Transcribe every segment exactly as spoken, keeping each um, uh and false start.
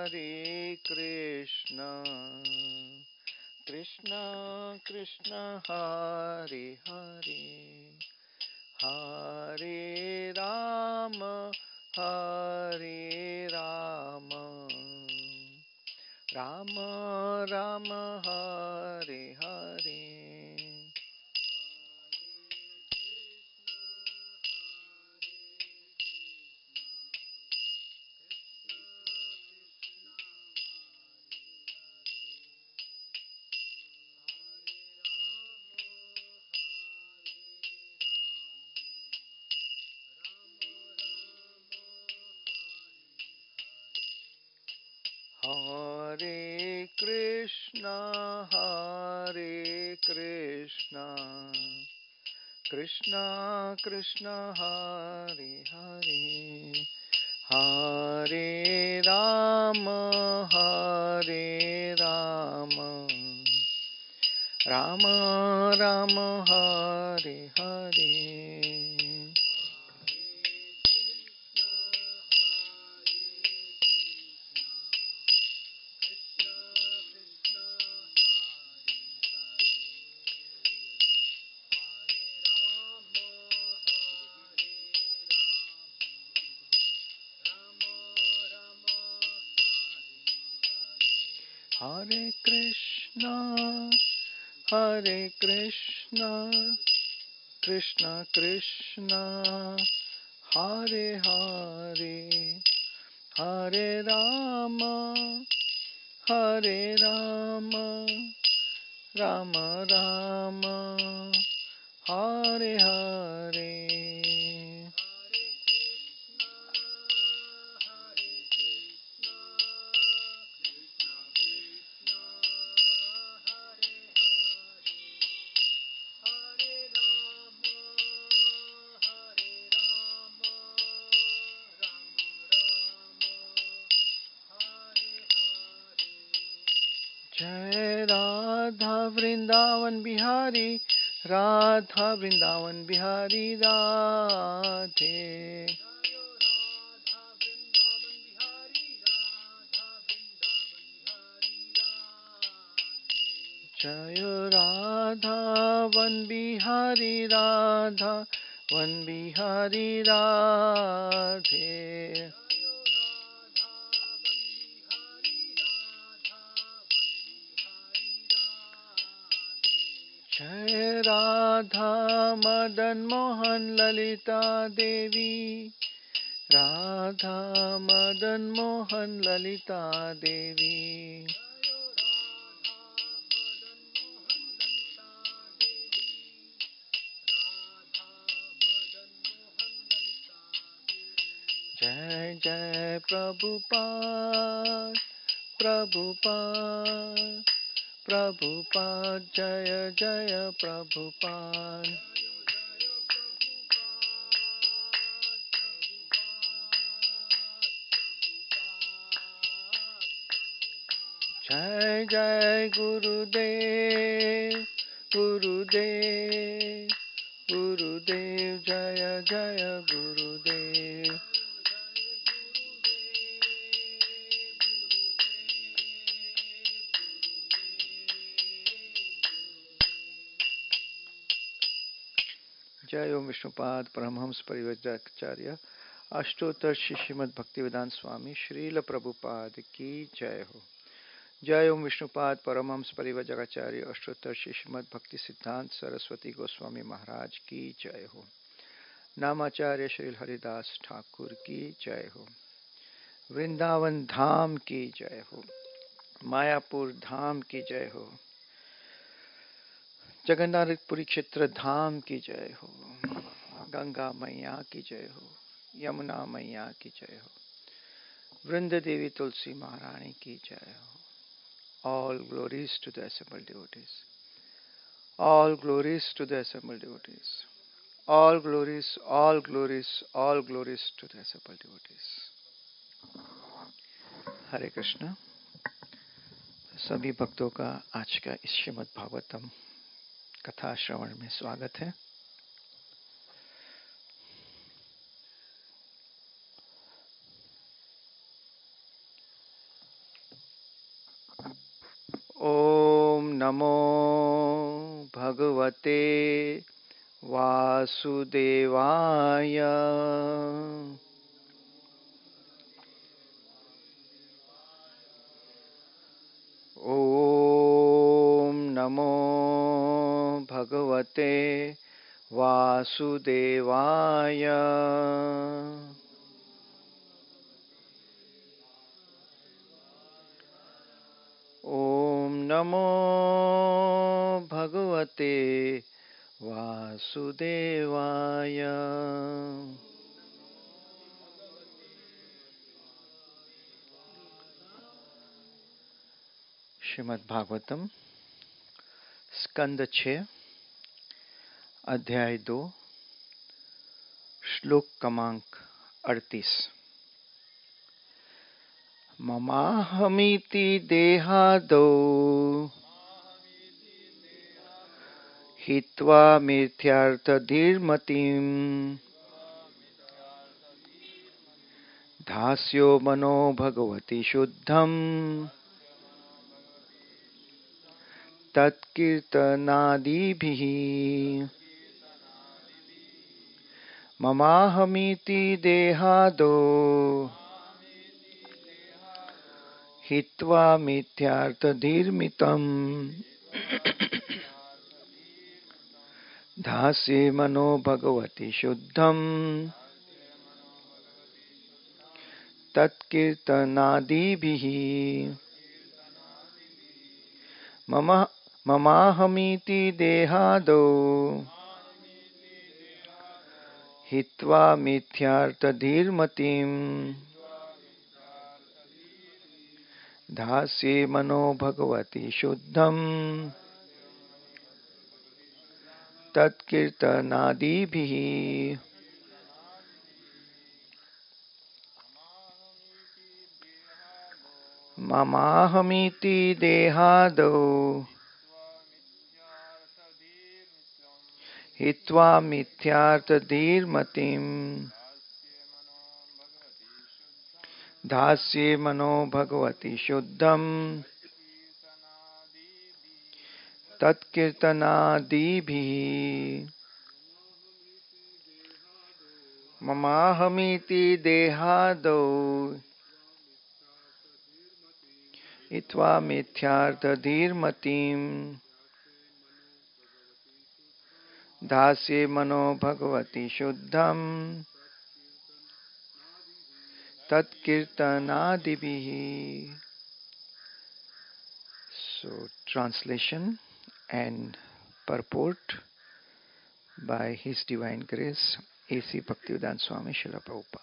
Hare Krishna, Krishna Krishna Hare Hare, Hare Rama, Hare Rama, Rama Rama Hare Hare. Hare Krishna, Hare Krishna, Krishna Krishna Hare Hare, Hare Rama, Hare Rama, Rama Rama Hare Hare. Hare Krishna, Hare Krishna, Krishna Krishna, Hare Hare, Hare Rama, Hare Rama, Rama Rama, Hare Hare. Jai Radha Vrindavan Bihari, Radha Vrindavan Bihari Radhe. Jai Radha Van Bihari, Radha Van Bihari Radhe. Jai Radha Madan Mohan Lalita Devi, Radha Madan Mohan Lalita Devi. Jai Jai Prabhupada, Prabhupada, Prabhupada, Jaya Jaya Prabhupada. Jai Jai Gurudev, Gurudev, Gurudev, Jaya Jaya Gurudev. जय ओम विष्णुपाद परमहंस परिव्राजकाचार्य अष्टोत्तर श्री श्रीमद् भक्तिवेदांत स्वामी श्रील प्रभुपाद की जय हो। जय ओम विष्णुपाद परमहंस परिव्राजकाचार्य अष्टोत्तर श्री श्रीमद् भक्ति सिद्धांत सरस्वती गोस्वामी महाराज की जय हो। नामाचार्य श्री हरिदास ठाकुर की जय हो। वृंदावन धाम की जय हो। मायापुर धाम की जय हो। जगन्नाथपुरी क्षेत्र धाम की जय हो। गंगा मैया की जय हो। यमुना मैया की जय हो। वृंद देवी तुलसी महारानी की जय हो। All glories to the assembled devotees. All glories to the assembled devotees. All glories, all glories, all glories to the assembled devotees. हरे कृष्णा। सभी भक्तों का आज का इस श्रीमद् भागवतम कथा श्रवण में स्वागत है। नमो भगवते वासुदेवाय। ओम नमो भगवते वासुदेवाय। ओम नमो भगवते वासुदेवाय। श्रीमद् भागवतम स्कंद छः अध्याय दो श्लोक क्रमांक अड़तीस। ममाहमिति देहादौ हित्वा मिथ्यार्थधीर्मतिम् धास्यो मनो भगवति शुद्धम् तत्कीर्तनादिभिः। ममाहमिति देहादौ हित्वा मिथ्यार्थधीर्मितम् धास्ये मनो भगवति शुद्धम् तत्कीर्तनादिभिः। मम ममाहमिति देहादौ हित्वा मिथ्यार्थधीर्मतिम् धास्ये मनो भगवति शुद्धम् तत्कीर्तनादिभिः। ममाहमिति देहादौ हित्वा मिथ्यार्थधीर्मतिम् धास्ये मनो भगवति शुद्धम् तत्कीर्तनादिभिः। ममाहमिति देहादौ हित्वा मिथ्यार्थधीर्मतिम् धास्ये मनो भगवति शुद्धम् तत्कीर्तनादिभिः। So translation and purport by His Divine Grace A C Bhaktivedanta Swami Srila Prabhupada.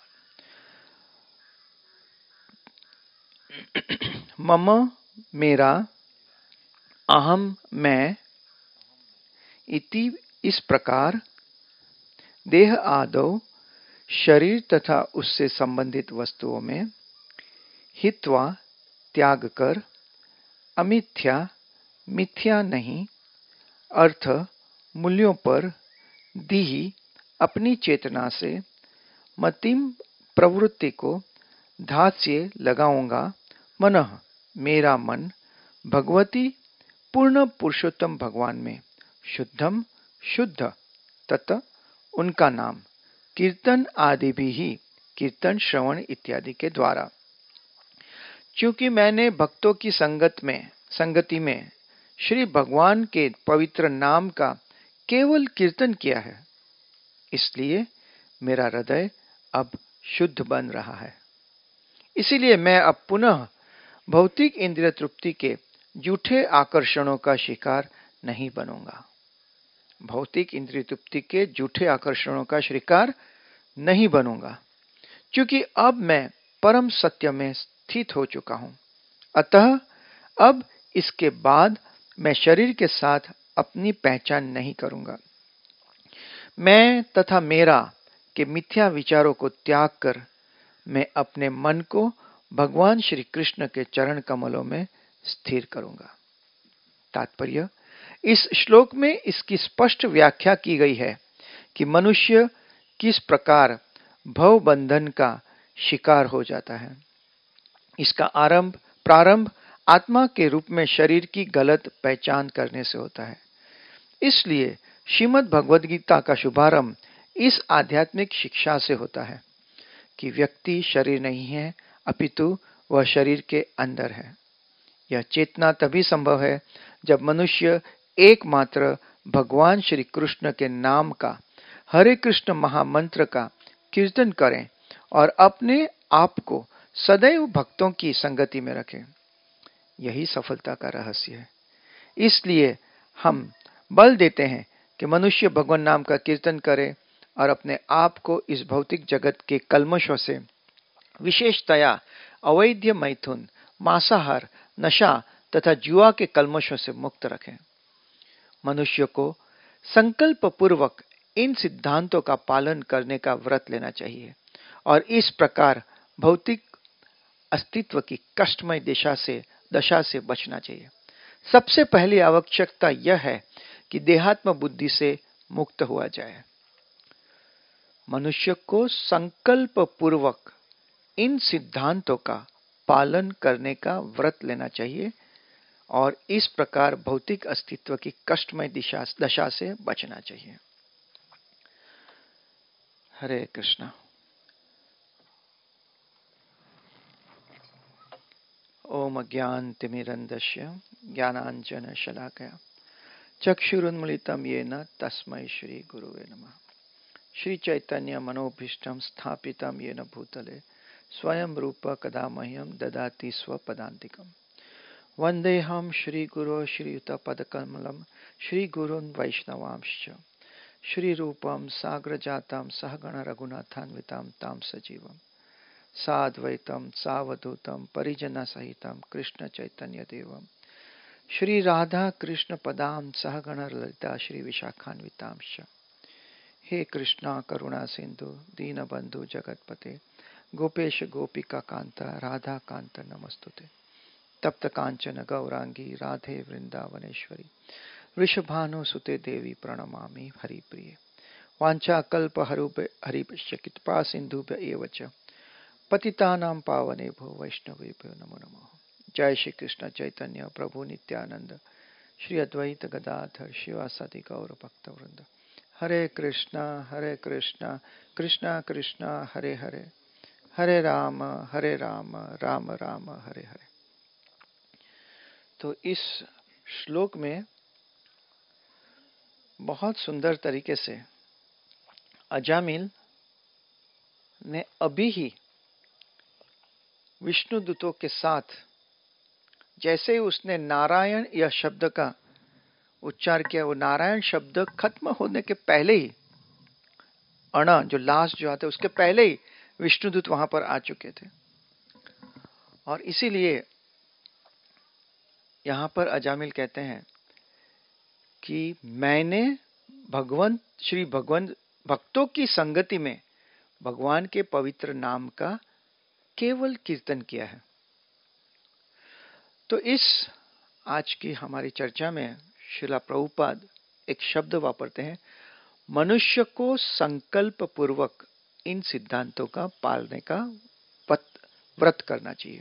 मम मेरा, अहम मैं, इति इस प्रकार, देह आदौ शरीर तथा उससे संबंधित वस्तुओं में, हित्वा त्याग कर, अमिथ्या मिथ्या नहीं अर्थ मूल्यों पर दी अपनी चेतना से मतिम प्रवृत्ति को धास्य लगाऊंगा। मनः मेरा मन भगवती पूर्ण पुरुषोत्तम भगवान में शुद्धम शुद्ध तथा उनका नाम कीर्तन आदि भी ही कीर्तन श्रवण इत्यादि के द्वारा। क्योंकि मैंने भक्तों की संगत में संगति में श्री भगवान के पवित्र नाम का केवल कीर्तन किया है, इसलिए मेरा हृदय अब शुद्ध बन रहा है। इसीलिए मैं अब पुनः भौतिक इंद्रिय तृप्ति के झूठे आकर्षणों का शिकार नहीं बनूंगा। भौतिक इंद्रिय तृप्ति के झूठे आकर्षणों का शिकार नहीं बनूंगा, क्योंकि अब मैं परम सत्य में स्थित हो चुका हूं। अतः अब इसके बाद मैं शरीर के साथ अपनी पहचान नहीं करूंगा। मैं तथा मेरा के मिथ्या विचारों को त्याग कर मैं अपने मन को भगवान श्री कृष्ण के चरण कमलों में स्थिर करूंगा। तात्पर्य, इस श्लोक में इसकी स्पष्ट व्याख्या की गई है कि मनुष्य किस प्रकार भव बंधन का शिकार हो जाता है। इसका आरंभ प्रारंभ आत्मा के रूप में शरीर की गलत पहचान करने से होता है। इसलिए श्रीमद् भगवद गीता का शुभारंभ इस आध्यात्मिक शिक्षा से होता है कि व्यक्ति शरीर नहीं है, अपितु वह शरीर के अंदर है। यह चेतना तभी संभव है जब मनुष्य एकमात्र भगवान श्री कृष्ण के नाम का, हरे कृष्ण महामंत्र का कीर्तन करें और अपने आप को सदैव भक्तों की संगति में रखें। यही सफलता का रहस्य है। इसलिए हम बल देते हैं कि मनुष्य भगवान नाम का कीर्तन करे और अपने आप को इस भौतिक जगत के कल्मशों से, विशेषतया अवैध मैथुन, मांसाहार, नशा तथा जुआ के कल्मशों से मुक्त रखें। मनुष्य को संकल्प पूर्वक इन सिद्धांतों का पालन करने का व्रत लेना चाहिए और इस प्रकार भौतिक अस्तित्व की कष्टमय दिशा से दशा से बचना चाहिए। सबसे पहली आवश्यकता यह है कि देहात्म बुद्धि से मुक्त हुआ जाए। मनुष्य को संकल्प पूर्वक इन सिद्धांतों का पालन करने का व्रत लेना चाहिए और इस प्रकार भौतिक अस्तित्व की कष्टमय दिशा दशा से बचना चाहिए। हरे कृष्णा। ओम अज्ञानतिमिरन्धस्य ज्ञानाञ्जनशलाकया चक्षुरुन्मीलितं येन तस्मै श्री गुरुवे नमः। श्री चैतन्य मनोभीष्टं स्थापितं येन भूतले स्वयं रूप कदा मह्यं ददाति स्वपदान्तिकम्। वन्देऽहं श्रीगुरो श्रीयुतपदकमलं श्रीगुरून् वैष्णवांश्च श्रीरूपं साग्रजातं सहगण रघुनाथान्वितां तां सजीवम् साद्वैतं सावधूतं परिजनसहितं कृष्ण चैतन्यदेवं श्री राधा कृष्ण पदां सहगण ललिता श्री विशाखान्वितांश्च। हे कृष्णा करुणा सिंधु दीनबंधु जगतपते गोपेश गोपिका कांत राधा कांत नमस्तुते। तप्त कांचन गौरांगी राधे वृंदावनेश्वरी वृषभानुसुते देवी प्रणमामि हरिप्रिये। वाञ्छाकल्प हरिभ्य कृपा सिंधुभ्य एव च पतितानां पावनेभ्यो वैष्णवेभ्यो नमो नमः। जय श्री कृष्ण चैतन्य प्रभु नित्यानंद श्री अद्वैत गदाधर शिवासादि गौर भक्तवृंद। हरे कृष्णा हरे कृष्णा कृष्णा कृष्णा हरे हरे, हरे राम हरे राम राम राम हरे हरे। तो इस श्लोक में बहुत सुंदर तरीके से अजामिल ने अभी ही विष्णु दूतों के साथ, जैसे ही उसने नारायण यह शब्द का उच्चार किया, वो नारायण शब्द खत्म होने के पहले ही, अणा जो लास्ट जो आता है उसके पहले ही विष्णुदूत वहां पर आ चुके थे। और इसीलिए यहां पर अजामिल कहते हैं कि मैंने भगवान श्री भगवान भक्तों की संगति में भगवान के पवित्र नाम का केवल कीर्तन किया है। तो इस आज की हमारी चर्चा में श्रीला प्रभुपाद एक शब्द वापरते हैं, मनुष्य को संकल्प पूर्वक इन सिद्धांतों का पालने का व्रत करना चाहिए।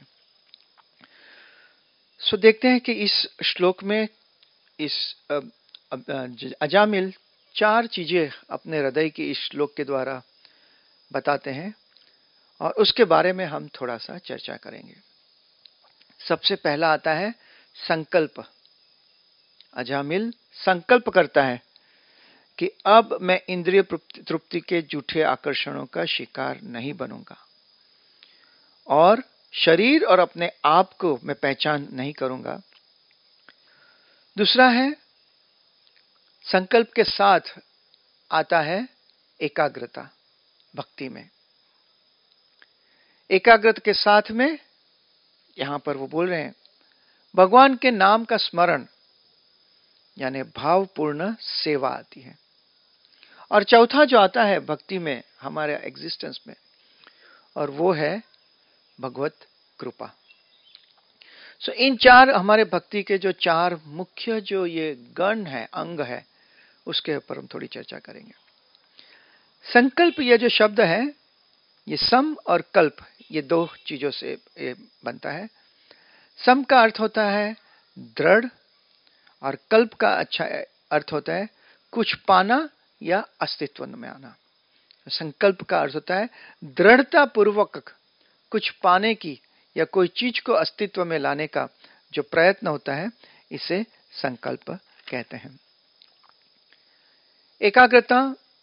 सो देखते हैं कि इस श्लोक में इस अजामिल चार चीजें अपने हृदय की इस श्लोक के द्वारा बताते हैं और उसके बारे में हम थोड़ा सा चर्चा करेंगे। सबसे पहला आता है संकल्प। अजामिल संकल्प करता है कि अब मैं इंद्रिय तृप्ति के झूठे आकर्षणों का शिकार नहीं बनूंगा और शरीर और अपने आप को मैं पहचान नहीं करूंगा। दूसरा है संकल्प के साथ आता है एकाग्रता भक्ति में। एकाग्रता के साथ में यहां पर वो बोल रहे हैं भगवान के नाम का स्मरण यानी भावपूर्ण सेवा आती है। और चौथा जो आता है भक्ति में हमारे एग्जिस्टेंस में, और वो है भगवत कृपा। सो so, इन चार हमारे भक्ति के जो चार मुख्य जो ये गण है, अंग है, उसके ऊपर हम थोड़ी चर्चा करेंगे। संकल्प ये जो शब्द है ये सम और कल्प ये दो चीजों से बनता है। सम का अर्थ होता है दृढ़, और कल्प का अच्छा अर्थ होता है कुछ पाना या अस्तित्व में आना। संकल्प का अर्थ होता है दृढ़ता पूर्वक कुछ पाने की या कोई चीज को अस्तित्व में लाने का जो प्रयत्न होता है, इसे संकल्प कहते हैं। एकाग्रता,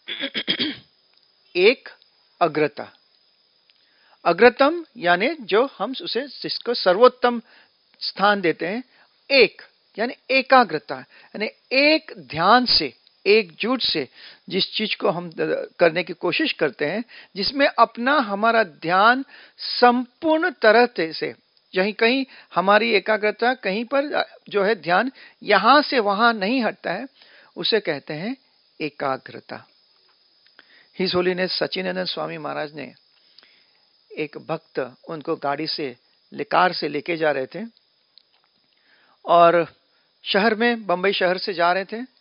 एक अग्रता, अग्रतम यानी जो हम उसे जिसको सर्वोत्तम स्थान देते हैं, एक यानी एकाग्रता, यानी एक ध्यान से, एकजुट से जिस चीज को हम करने की कोशिश करते हैं, जिसमें अपना हमारा ध्यान संपूर्ण तरह से, यहीं कहीं हमारी एकाग्रता कहीं पर जो है ध्यान यहां से वहां नहीं हटता है, उसे कहते हैं एकाग्रता। हिज होलीनेस सच्चिदानंद स्वामी महाराज ने एक भक्त उनको गाड़ी से कार से लेके जा रहे थे और शहर में, बंबई शहर से जा रहे थे।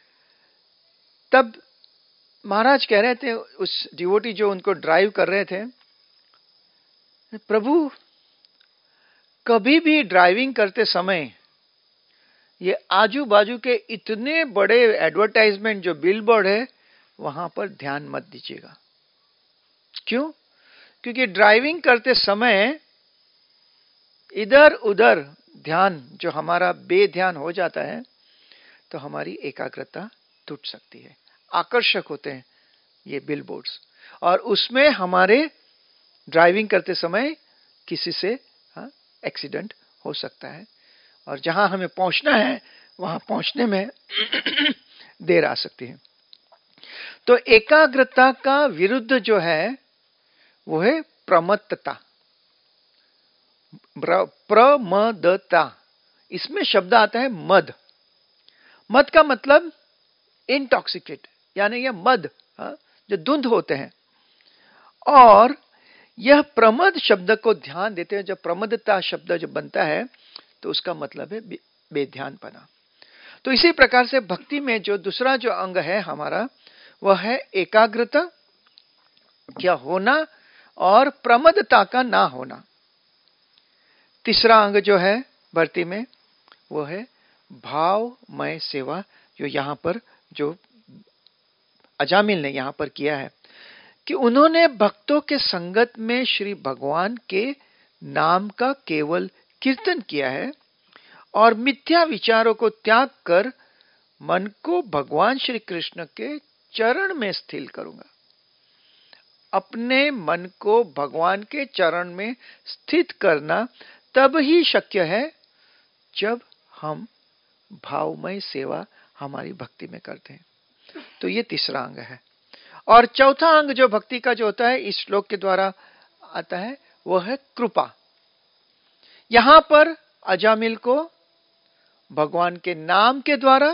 तब महाराज कह रहे थे उस डिवोटी जो उनको ड्राइव कर रहे थे, प्रभु कभी भी ड्राइविंग करते समय ये आजू बाजू के इतने बड़े एडवर्टाइजमेंट जो बिलबोर्ड है वहां पर ध्यान मत दीजिएगा। क्यों? क्योंकि ड्राइविंग करते समय इधर उधर ध्यान जो हमारा बेध्यान हो जाता है तो हमारी एकाग्रता टूट सकती है। आकर्षक होते हैं ये बिलबोर्ड्स, और उसमें हमारे ड्राइविंग करते समय किसी से हाँ एक्सीडेंट हो सकता है, और जहां हमें पहुंचना है वहां पहुंचने में देर आ सकती है। तो एकाग्रता का विरुद्ध जो है वो है प्रमत्तता, प्रमदता। इसमें शब्द आता है मद। मद का मतलब इंटॉक्सिकेट, यानी यह मद हा? जो धुंध होते हैं। और यह प्रमद शब्द को ध्यान देते हैं, जब प्रमदता शब्द जो बनता है तो उसका मतलब है बेध्यानपना। तो इसी प्रकार से भक्ति में जो दूसरा जो अंग है हमारा, वह है एकाग्रता क्या होना और प्रमदता का ना होना। तीसरा अंग जो है भक्ति में वो है भावमय सेवा, जो यहां पर जो अजामिल ने यहां पर किया है कि उन्होंने भक्तों के संगत में श्री भगवान के नाम का केवल कीर्तन किया है और मिथ्या विचारों को त्याग कर मन को भगवान श्री कृष्ण के चरण में स्थिर करूंगा। अपने मन को भगवान के चरण में स्थित करना तब ही शक्य है जब हम भावमय सेवा हमारी भक्ति में करते हैं। तो ये तीसरा अंग है। और चौथा अंग जो भक्ति का जो होता है इस श्लोक के द्वारा आता है वो है कृपा। यहां पर अजामिल को भगवान के नाम के द्वारा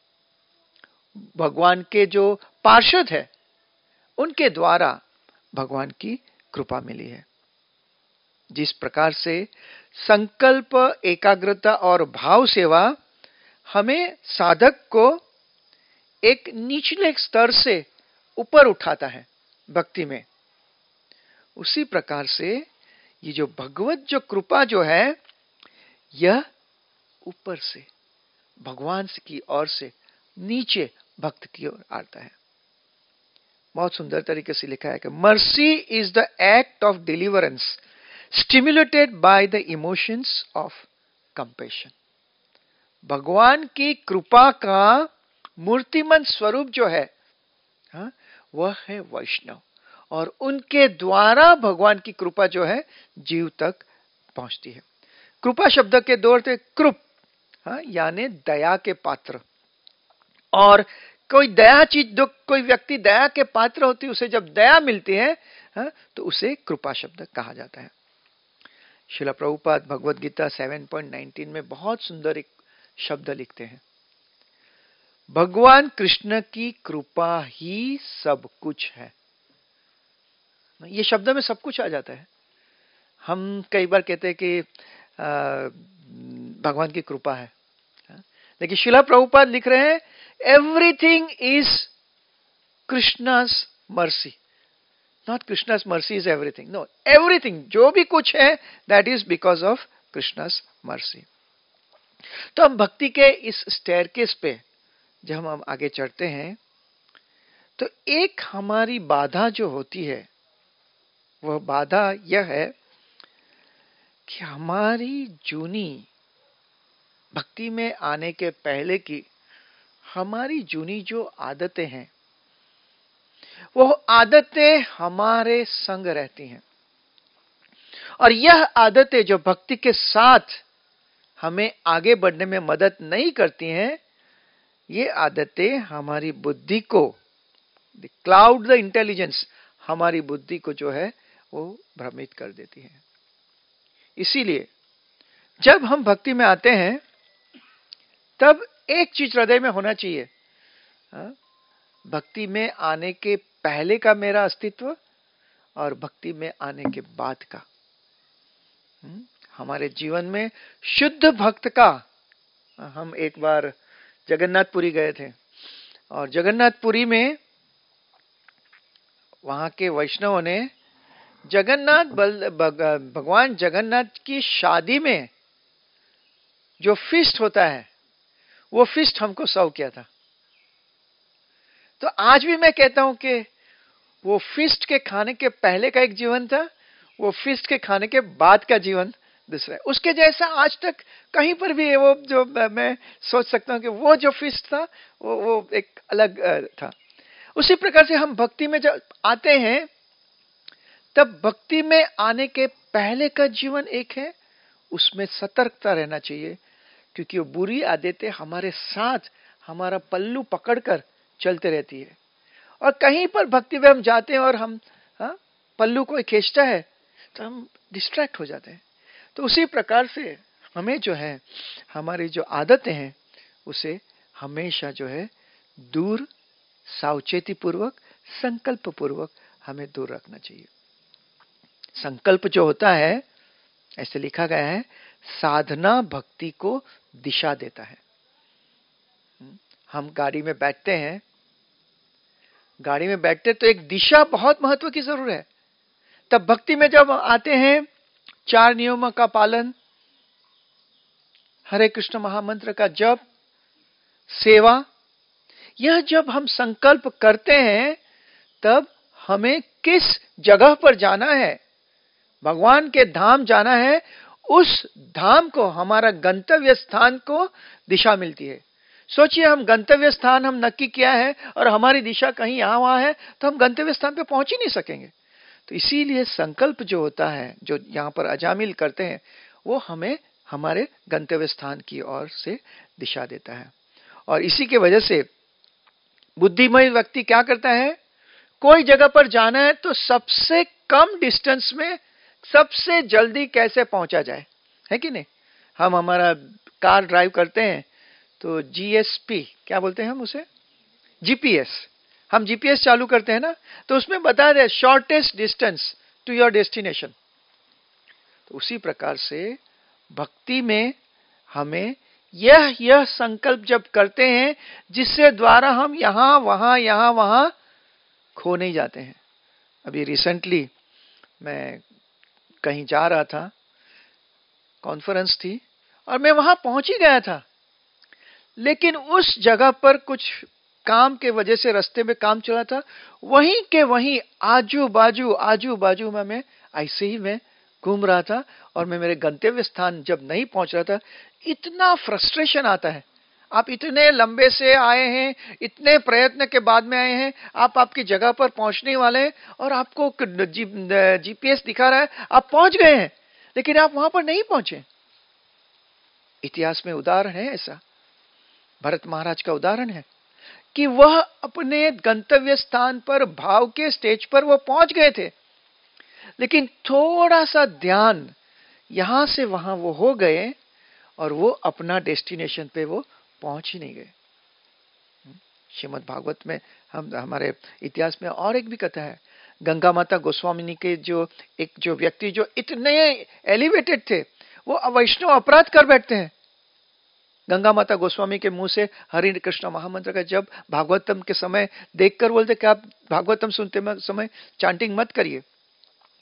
भगवान के जो पार्षद है उनके द्वारा भगवान की कृपा मिली है। जिस प्रकार से संकल्प, एकाग्रता और भाव सेवा हमें साधक को एक निचले स्तर से ऊपर उठाता है भक्ति में, उसी प्रकार से ये जो भगवत जो कृपा जो है यह ऊपर से भगवान की ओर से नीचे भक्त की ओर आता है। बहुत सुंदर तरीके से लिखा है कि mercy is the act of deliverance stimulated by the emotions of compassion. भगवान की कृपा का मूर्तिमंत स्वरूप जो है हा? वह है वैष्णव, और उनके द्वारा भगवान की कृपा जो है जीव तक पहुंचती है। कृपा शब्द के दो अर्थ कृप हा? यानी दया के पात्र। और कोई दया चीज, जो कोई व्यक्ति दया के पात्र होती है, उसे जब दया मिलती है हा? तो उसे कृपा शब्द कहा जाता है। श्रील प्रभुपाद भगवद गीता सात पॉइंट उन्नीस में बहुत सुंदर एक शब्द लिखते हैं, भगवान कृष्ण की कृपा ही सब कुछ है। ये शब्द में सब कुछ आ जाता है। हम कई बार कहते हैं कि आ, भगवान की कृपा है, लेकिन श्रील प्रभुपाद लिख रहे हैं everything is Krishna's mercy. Not Krishna's mercy is everything, no, everything जो भी कुछ है that is because of Krishna's mercy. तो हम भक्ति के इस स्टेयरकेस पे जब हम आगे चढ़ते हैं तो एक हमारी बाधा जो होती है वह बाधा यह है कि हमारी जूनी भक्ति में आने के पहले की हमारी जूनी जो आदतें हैं वो आदतें हमारे संग रहती हैं, और यह आदतें जो भक्ति के साथ हमें आगे बढ़ने में मदद नहीं करती हैं, ये आदतें हमारी बुद्धि को, द क्लाउड द इंटेलिजेंस, हमारी बुद्धि को जो है वो भ्रमित कर देती है। इसीलिए जब हम भक्ति में आते हैं तब एक चीज हृदय में होना चाहिए, हा? भक्ति में आने के पहले का मेरा अस्तित्व और भक्ति में आने के बाद का। हुँ? हमारे जीवन में शुद्ध भक्त का, हम एक बार जगन्नाथपुरी गए थे और जगन्नाथपुरी में वहां के वैष्णवों ने जगन्नाथ बल भगवान जगन्नाथ की शादी में जो फीस्ट होता है वो फीस्ट हमको सर्व किया था। तो आज भी मैं कहता हूं कि वो फीस्ट के खाने के पहले का एक जीवन था, वो फीस्ट के खाने के बाद का जीवन दूसरा है। उसके जैसा आज तक कहीं पर भी वो जो मैं सोच सकता हूं कि वो जो फीस्ट था वो वो एक अलग था। उसी प्रकार से हम भक्ति में जब आते हैं तब भक्ति में आने के पहले का जीवन एक है, उसमें सतर्कता रहना चाहिए, क्योंकि वो बुरी आदतें हमारे साथ हमारा पल्लू पकड़कर चलते रहती है, और कहीं पर भक्ति में हम जाते हैं और हम हा? पल्लू कोई खींचता है तो हम डिस्ट्रैक्ट हो जाते हैं। तो उसी प्रकार से हमें जो है हमारी जो आदतें हैं उसे हमेशा जो है दूर, सावचेती पूर्वक, संकल्प पूर्वक हमें दूर रखना चाहिए। संकल्प जो होता है, ऐसे लिखा गया है, साधना भक्ति को दिशा देता है। हम गाड़ी में बैठते हैं, गाड़ी में बैठते तो एक दिशा बहुत महत्व की जरूर है। तब भक्ति में जब आते हैं, चार नियमों का पालन, हरे कृष्ण महामंत्र का जप, सेवा, यह जब हम संकल्प करते हैं तब हमें किस जगह पर जाना है, भगवान के धाम जाना है, उस धाम को, हमारा गंतव्य स्थान को दिशा मिलती है। सोचिए, हम गंतव्य स्थान हम नक्की किया है और हमारी दिशा कहीं यहां वहां है तो हम गंतव्य स्थान पे पहुंच ही नहीं सकेंगे। तो इसीलिए संकल्प जो होता है, जो यहां पर अजामिल करते हैं, वो हमें हमारे गंतव्य स्थान की ओर से दिशा देता है। और इसी के वजह से बुद्धिमय व्यक्ति क्या करता है, कोई जगह पर जाना है तो सबसे कम डिस्टेंस में सबसे जल्दी कैसे पहुंचा जाए, है कि नहीं। हम हमारा कार ड्राइव करते हैं तो जीएसपी क्या बोलते हैं हम उसे, जीपीएस, हम जीपीएस चालू करते हैं ना, तो उसमें बता दे shortest distance to your destination. तो उसी प्रकार से भक्ति में हमें यह यह संकल्प जब करते हैं जिससे द्वारा हम यहां वहां यहां वहां खो नहीं जाते हैं। अभी रिसेंटली मैं कहीं जा रहा था, कॉन्फ्रेंस थी और मैं वहां पहुंच ही गया था, लेकिन उस जगह पर कुछ काम के वजह से रास्ते में काम चला था, वहीं के वहीं आजू बाजू आजू बाजू में मैं ऐसे ही मैं घूम रहा था और मैं मेरे गंतव्य स्थान जब नहीं पहुंच रहा था, इतना फ्रस्ट्रेशन आता है। आप इतने लंबे से आए हैं, इतने प्रयत्न के बाद में आए हैं, आप आपकी जगह पर पहुंचने वाले हैं और आपको जी, जीपीएस दिखा रहा है आप पहुंच गए हैं, लेकिन आप वहां पर नहीं पहुंचे। इतिहास में उदाहरण है ऐसा, भरत महाराज का उदाहरण है कि वह अपने गंतव्य स्थान पर भाव के स्टेज पर वो पहुंच गए थे, लेकिन थोड़ा सा ध्यान यहां से वहां वो हो गए और वो अपना डेस्टिनेशन पे वो पहुंच ही नहीं गए। श्रीमद् भागवत में हम हमारे इतिहास में और एक भी कथा है, गंगा माता गोस्वामिनी के जो एक जो व्यक्ति जो इतने एलिवेटेड थे, वो वैष्णव अपराध कर बैठते हैं। गंगा माता गोस्वामी के मुंह से हरि कृष्ण महामंत्र का जब भागवतम के समय देखकर बोलते कि आप भागवतम सुनते समय चांटिंग मत करिए,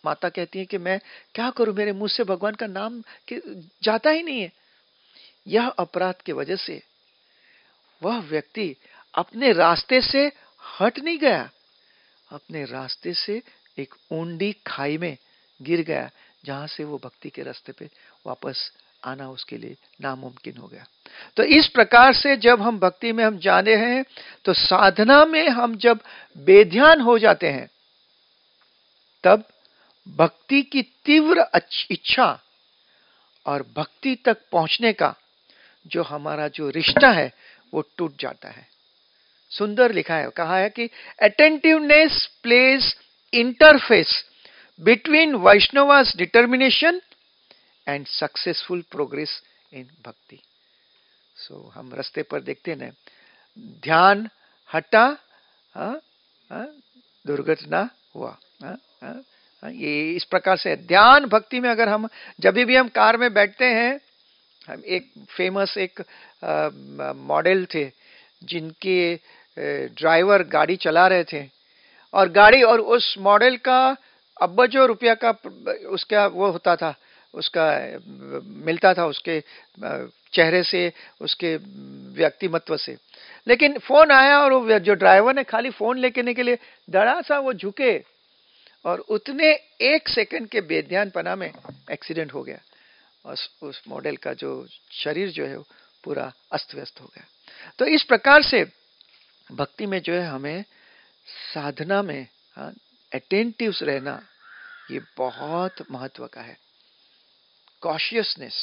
माता कहती है कि मैं क्या करूं, मेरे मुंह से भगवान का नाम जाता ही नहीं है। यह अपराध की वजह से वह व्यक्ति अपने रास्ते से हट नहीं गया, अपने रास्ते से एक ऊंडी खाई में गिर गया, जहां से वो भक्ति के रास्ते पे वापस आना उसके लिए नामुमकिन हो गया। तो इस प्रकार से जब हम भक्ति में हम जाने हैं, तो साधना में हम जब बेध्यान हो जाते हैं, तब भक्ति की तीव्र इच्छा और भक्ति तक पहुंचने का जो हमारा जो रिश्ता है वो टूट जाता है। सुंदर लिखा है, कहा है कि attentiveness place interface between Vaishnava's determination and successful progress in bhakti. So हम रास्ते पर देखते हैं, ध्यान हटा, हा? हा? दुर्घटना हुआ। हा? हा? ये इस प्रकार से ध्यान भक्ति में अगर हम जब भी हम कार में बैठते हैं, हम एक फेमस एक मॉडल थे जिनके ड्राइवर गाड़ी चला रहे थे, और गाड़ी और उस मॉडल का अब्बजों रुपया का उसका वो होता था, उसका मिलता था उसके चेहरे से, उसके व्यक्तिमत्व से। लेकिन फोन आया और वो जो ड्राइवर ने खाली फोन लेने के लिए धड़ा सा वो झुके, और उतने एक सेकंड के बेध्यानपना में एक्सीडेंट हो गया, और उस मॉडल का जो शरीर जो है पूरा अस्त व्यस्त हो गया। तो इस प्रकार से भक्ति में जो है हमें साधना में अटेंटिव रहना ये बहुत महत्व का है। कॉशियसनेस,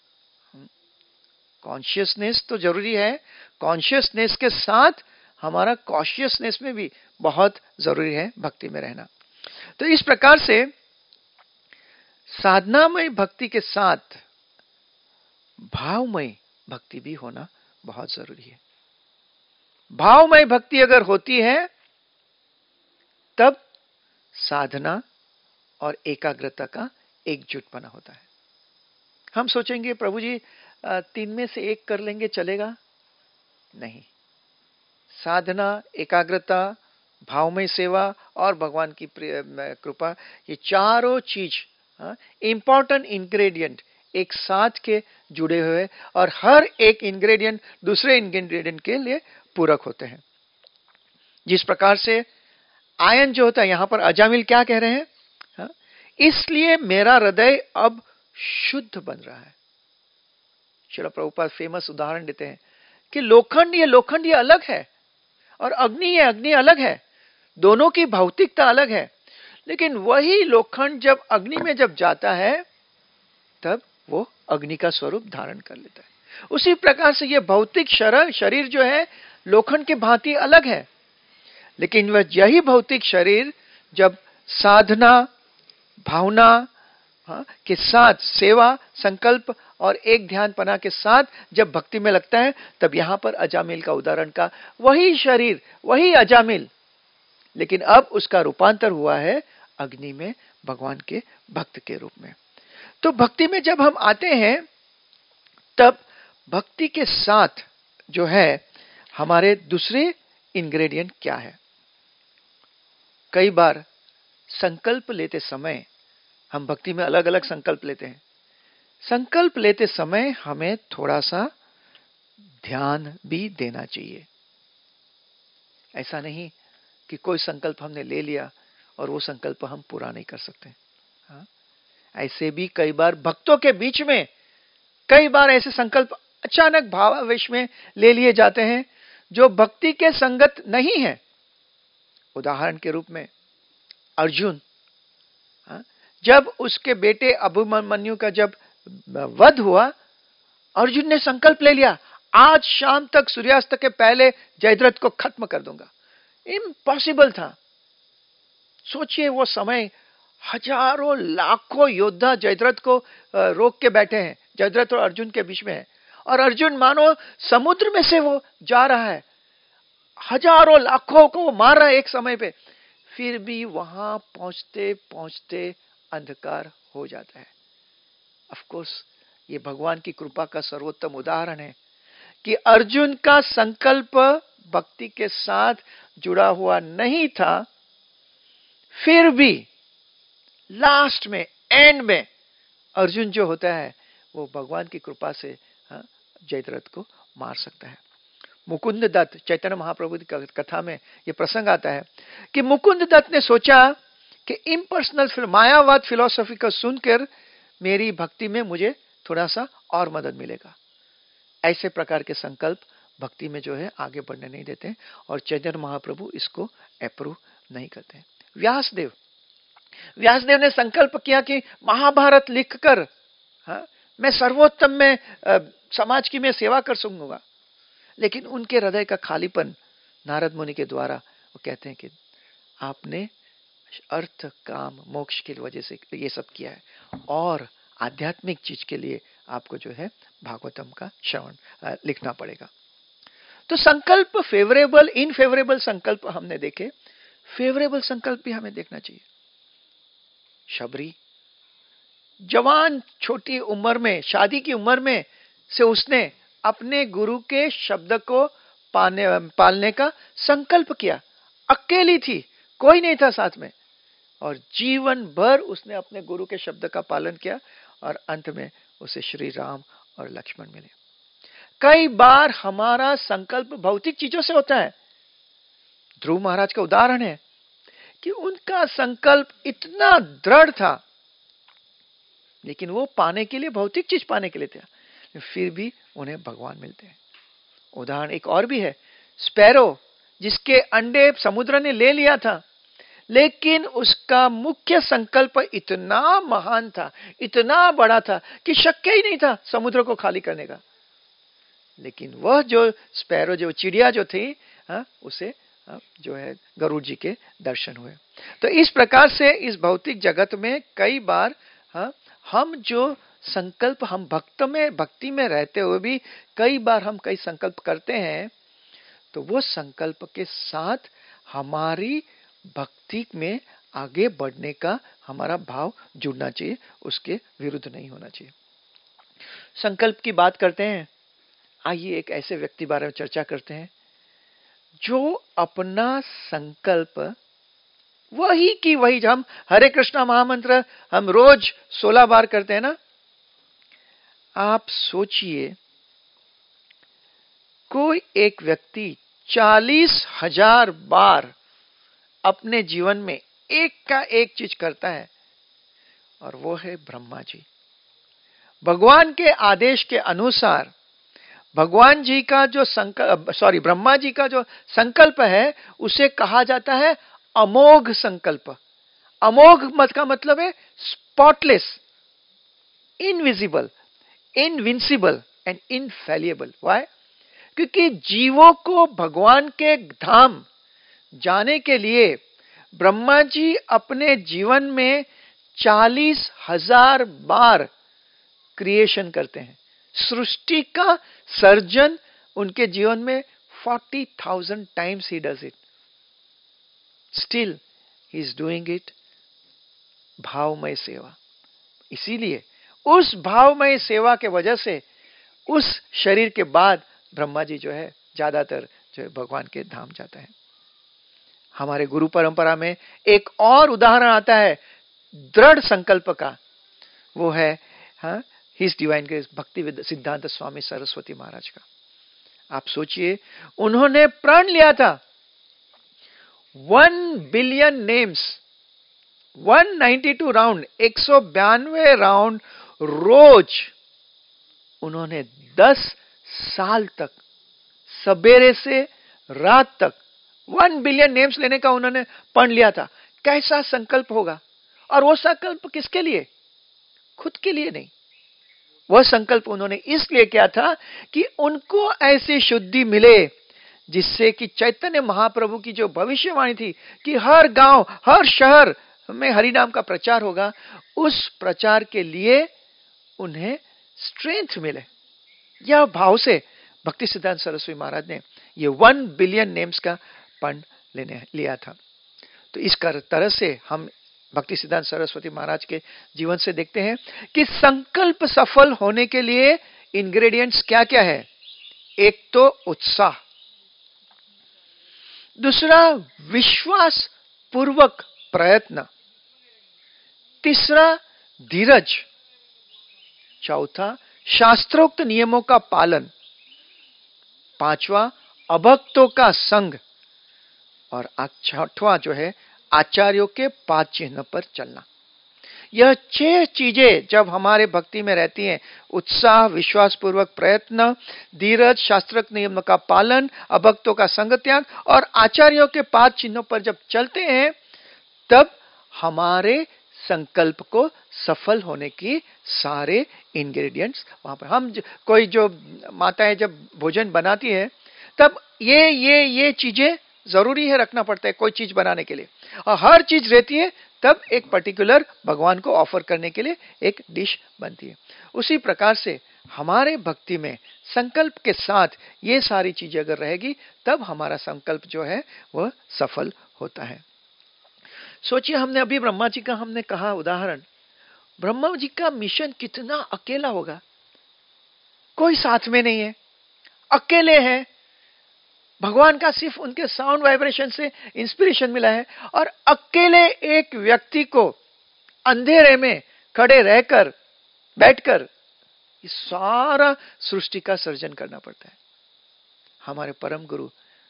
कॉन्शियसनेस तो जरूरी है, कॉन्शियसनेस के साथ हमारा कॉशियसनेस में भी बहुत जरूरी है भक्ति में रहना। तो इस प्रकार से साधनामय भक्ति के साथ भावमय भक्ति भी होना बहुत जरूरी है। भावमय भक्ति अगर होती है तब साधना और एकाग्रता का एकजुटपना होता है। हम सोचेंगे प्रभु जी तीन में से एक कर लेंगे चलेगा, नहीं। साधना, एकाग्रता, भावमय सेवा और भगवान की कृपा, ये चारों चीज इंपॉर्टेंट इंग्रेडिएंट एक साथ के जुड़े हुए, और हर एक इंग्रेडिएंट दूसरे इंग्रेडिएंट के लिए पूरक होते हैं। जिस प्रकार से आयन जो होता है, यहां पर अजामिल क्या कह रहे हैं, हा? इसलिए मेरा हृदय अब शुद्ध बन रहा है। श्रील प्रभुपाद फेमस उदाहरण देते हैं कि लोखंड ये लोखंड ये अलग है, और अग्नि ये अग्नि अलग है, दोनों की भौतिकता अलग है, लेकिन वही लोखंड जब अग्नि में जब जाता है तब वो अग्नि का स्वरूप धारण कर लेता है। उसी प्रकार से ये भौतिक शरीर जो है लोखंड के भांति अलग है, लेकिन वह यही भौतिक शरीर जब साधना, भावना हाँ, के साथ सेवा, संकल्प और एक ध्यानपना के साथ जब भक्ति में लगता है, तब यहां पर अजामिल का उदाहरण का वही शरीर, वही अजामिल, लेकिन अब उसका रूपांतर हुआ है अग्नि में, भगवान के भक्त के रूप में। तो भक्ति में जब हम आते हैं तब भक्ति के साथ जो है हमारे दूसरे इंग्रेडिएंट क्या है। कई बार संकल्प लेते समय हम भक्ति में अलग अलग संकल्प लेते हैं। संकल्प लेते समय हमें थोड़ा सा ध्यान भी देना चाहिए। ऐसा नहीं कि कोई संकल्प हमने ले लिया और वो संकल्प हम पूरा नहीं कर सकते। हाँ? ऐसे भी कई बार भक्तों के बीच में कई बार ऐसे संकल्प अचानक भावावेश में ले लिए जाते हैं जो भक्ति के संगत नहीं है। उदाहरण के रूप में अर्जुन, हाँ? जब उसके बेटे अभिमन्यु का जब वध हुआ, अर्जुन ने संकल्प ले लिया, आज शाम तक सूर्यास्त के पहले जयद्रथ को खत्म कर दूंगा। इम्पॉसिबल था। सोचिए वो समय हजारों लाखों योद्धा जयद्रथ को रोक के बैठे हैं, जयद्रथ और अर्जुन के बीच में है, और अर्जुन मानो समुद्र में से वो जा रहा है, हजारों लाखों को वो मार रहा है एक समय पे, फिर भी वहां पहुंचते पहुंचते अंधकार हो जाता है। ऑफ कोर्स ये भगवान की कृपा का सर्वोत्तम उदाहरण है कि अर्जुन का संकल्प भक्ति के साथ जुड़ा हुआ नहीं था, फिर भी लास्ट में, एंड में अर्जुन जो होता है वो भगवान की कृपा से हाँ, जयद्रथ को मार सकता है। मुकुंद दत्त, चैतन्य महाप्रभु की कथा में ये प्रसंग आता है कि मुकुंद दत्त ने सोचा कि इम्पर्सनल मायावाद फिलॉसफी को सुनकर मेरी भक्ति में मुझे थोड़ा सा और मदद मिलेगा। ऐसे प्रकार के संकल्प भक्ति में जो है आगे बढ़ने नहीं देते और चैतन्य महाप्रभु इसको अप्रूव नहीं करते। व्यासदेव व्यासदेव ने संकल्प किया कि महाभारत लिखकर हाँ, मैं सर्वोत्तम में आ, समाज की मैं सेवा कर सकूंगा। लेकिन उनके हृदय का खालीपन नारद मुनि के द्वारा वो कहते हैं कि आपने अर्थ काम मोक्ष की वजह से ये सब किया है और आध्यात्मिक चीज के लिए आपको जो है भागवतम का श्रवण लिखना पड़ेगा। तो संकल्प फेवरेबल इनफेवरेबल संकल्प हमने देखे, फेवरेबल संकल्प भी हमें देखना चाहिए। शबरी जवान छोटी उम्र में, शादी की उम्र में से उसने अपने गुरु के शब्द को पाने पालने का संकल्प किया। अकेली थी, कोई नहीं था साथ में, और जीवन भर उसने अपने गुरु के शब्द का पालन किया और अंत में उसे श्री राम और लक्ष्मण मिले। कई बार हमारा संकल्प भौतिक चीजों से होता है। ध्रुव महाराज का उदाहरण है कि उनका संकल्प इतना दृढ़ था, लेकिन वो पाने के लिए, भौतिक चीज पाने के लिए था, फिर भी उन्हें भगवान मिलते हैं। उदाहरण एक और भी है, स्पैरो जिसके अंडे समुद्र ने ले लिया था, लेकिन उसका मुख्य संकल्प इतना महान था, इतना बड़ा था कि शक्य ही नहीं था समुद्र को खाली करने का। लेकिन वह जो स्पैरो, जो चिड़िया जो थी हा, उसे हा, जो है गरुड़ जी के दर्शन हुए। तो इस प्रकार से इस भौतिक जगत में कई बार हा, हम जो संकल्प, हम भक्त में भक्ति में रहते हुए भी कई बार हम कई संकल्प करते हैं, तो वो संकल्प के साथ हमारी भक्ति में आगे बढ़ने का हमारा भाव जुड़ना चाहिए, उसके विरुद्ध नहीं होना चाहिए। संकल्प की बात करते हैं, आइए एक ऐसे व्यक्ति बारे में चर्चा करते हैं जो अपना संकल्प वही की वही, हम हरे कृष्णा महामंत्र हम रोज सोलह बार करते हैं ना। आप सोचिए कोई एक व्यक्ति चालीस हजार बार अपने जीवन में एक का एक चीज करता है, और वो है ब्रह्मा जी। भगवान के आदेश के अनुसार भगवान जी का जो संकल्प, सॉरी ब्रह्मा जी का जो संकल्प है, उसे कहा जाता है अमोघ संकल्प। अमोघ मत का मतलब है spotless, invisible, invincible and infallible. Why? क्योंकि जीवों को भगवान के धाम जाने के लिए ब्रह्मा जी अपने जीवन में चालीस हजार बार क्रिएशन करते हैं। सृष्टि का सर्जन उनके जीवन में forty thousand times he does it. Still he is doing it भावमय सेवा। इसीलिए उस भावमय सेवा के वजह से उस शरीर के बाद ब्रह्मा जी जो है ज्यादातर जो है भगवान के धाम जाता है। हमारे गुरु परंपरा में एक और उदाहरण आता है दृढ़ संकल्प का, वो है हाँ हिज डिवाइन ग्रेस भक्ति सिद्धांत स्वामी सरस्वती महाराज का। आप सोचिए, उन्होंने प्रण लिया था one billion names, one ninety two round, एक सौ बयानवे राउंड रोज उन्होंने दस साल तक सवेरे से रात तक वन बिलियन नेम्स लेने का उन्होंने प्रण लिया था। कैसा संकल्प होगा? और वो संकल्प किसके लिए? खुद के लिए नहीं। वह संकल्प उन्होंने इसलिए किया था कि उनको ऐसी शुद्धि मिले जिससे कि चैतन्य महाप्रभु की जो भविष्यवाणी थी कि हर गांव, हर शहर में हरिनाम का प्रचार होगा, उस प्रचार के लिए उन्हें स्ट्रेंथ मिले। यह भाव से भक्ति सिद्धांत सरस्वती महाराज ने ये वन बिलियन नेम्स का प्रण लेने लिया था। तो इस तरह से हम भक्ति सिद्धांत सरस्वती महाराज के जीवन से देखते हैं कि संकल्प सफल होने के लिए इंग्रेडिएंट्स क्या क्या है। एक तो उत्साह, दूसरा विश्वास पूर्वक प्रयत्न, तीसरा धीरज, चौथा शास्त्रोक्त नियमों का पालन, पांचवा अभक्तों का संग, और छठवां जो है आचार्यों के पाद चिन्ह पर चलना। यह छह चीजें जब हमारे भक्ति में रहती हैं, उत्साह, विश्वास पूर्वक प्रयत्न, धीरज, शास्त्रोक्त नियमों का पालन, अभक्तों का संग त्याग और आचार्यों के पाद चिन्हों पर जब चलते हैं, तब हमारे संकल्प को सफल होने की सारे इंग्रेडिएंट्स वहां पर। हम ज, कोई जो माताएं जब भोजन बनाती है, तब ये ये ये चीजें जरूरी है, रखना पड़ता है कोई चीज बनाने के लिए, और हर चीज रहती है, तब एक पर्टिकुलर भगवान को ऑफर करने के लिए एक डिश बनती है। उसी प्रकार से हमारे भक्ति में संकल्प के साथ ये सारी चीजें अगर रहेगी, तब हमारा संकल्प जो है वह सफल होता है। सोचिए, हमने अभी ब्रह्मा जी का हमने कहा उदाहरण, ब्रह्मा जी का मिशन कितना अकेला होगा, कोई साथ में नहीं है, अकेले हैं। भगवान का सिर्फ उनके साउंड वाइब्रेशन से इंस्पिरेशन मिला है, और अकेले एक व्यक्ति को अंधेरे में खड़े रहकर बैठकर ये सारा सृष्टि का सर्जन करना पड़ता है। हमारे परम गुरु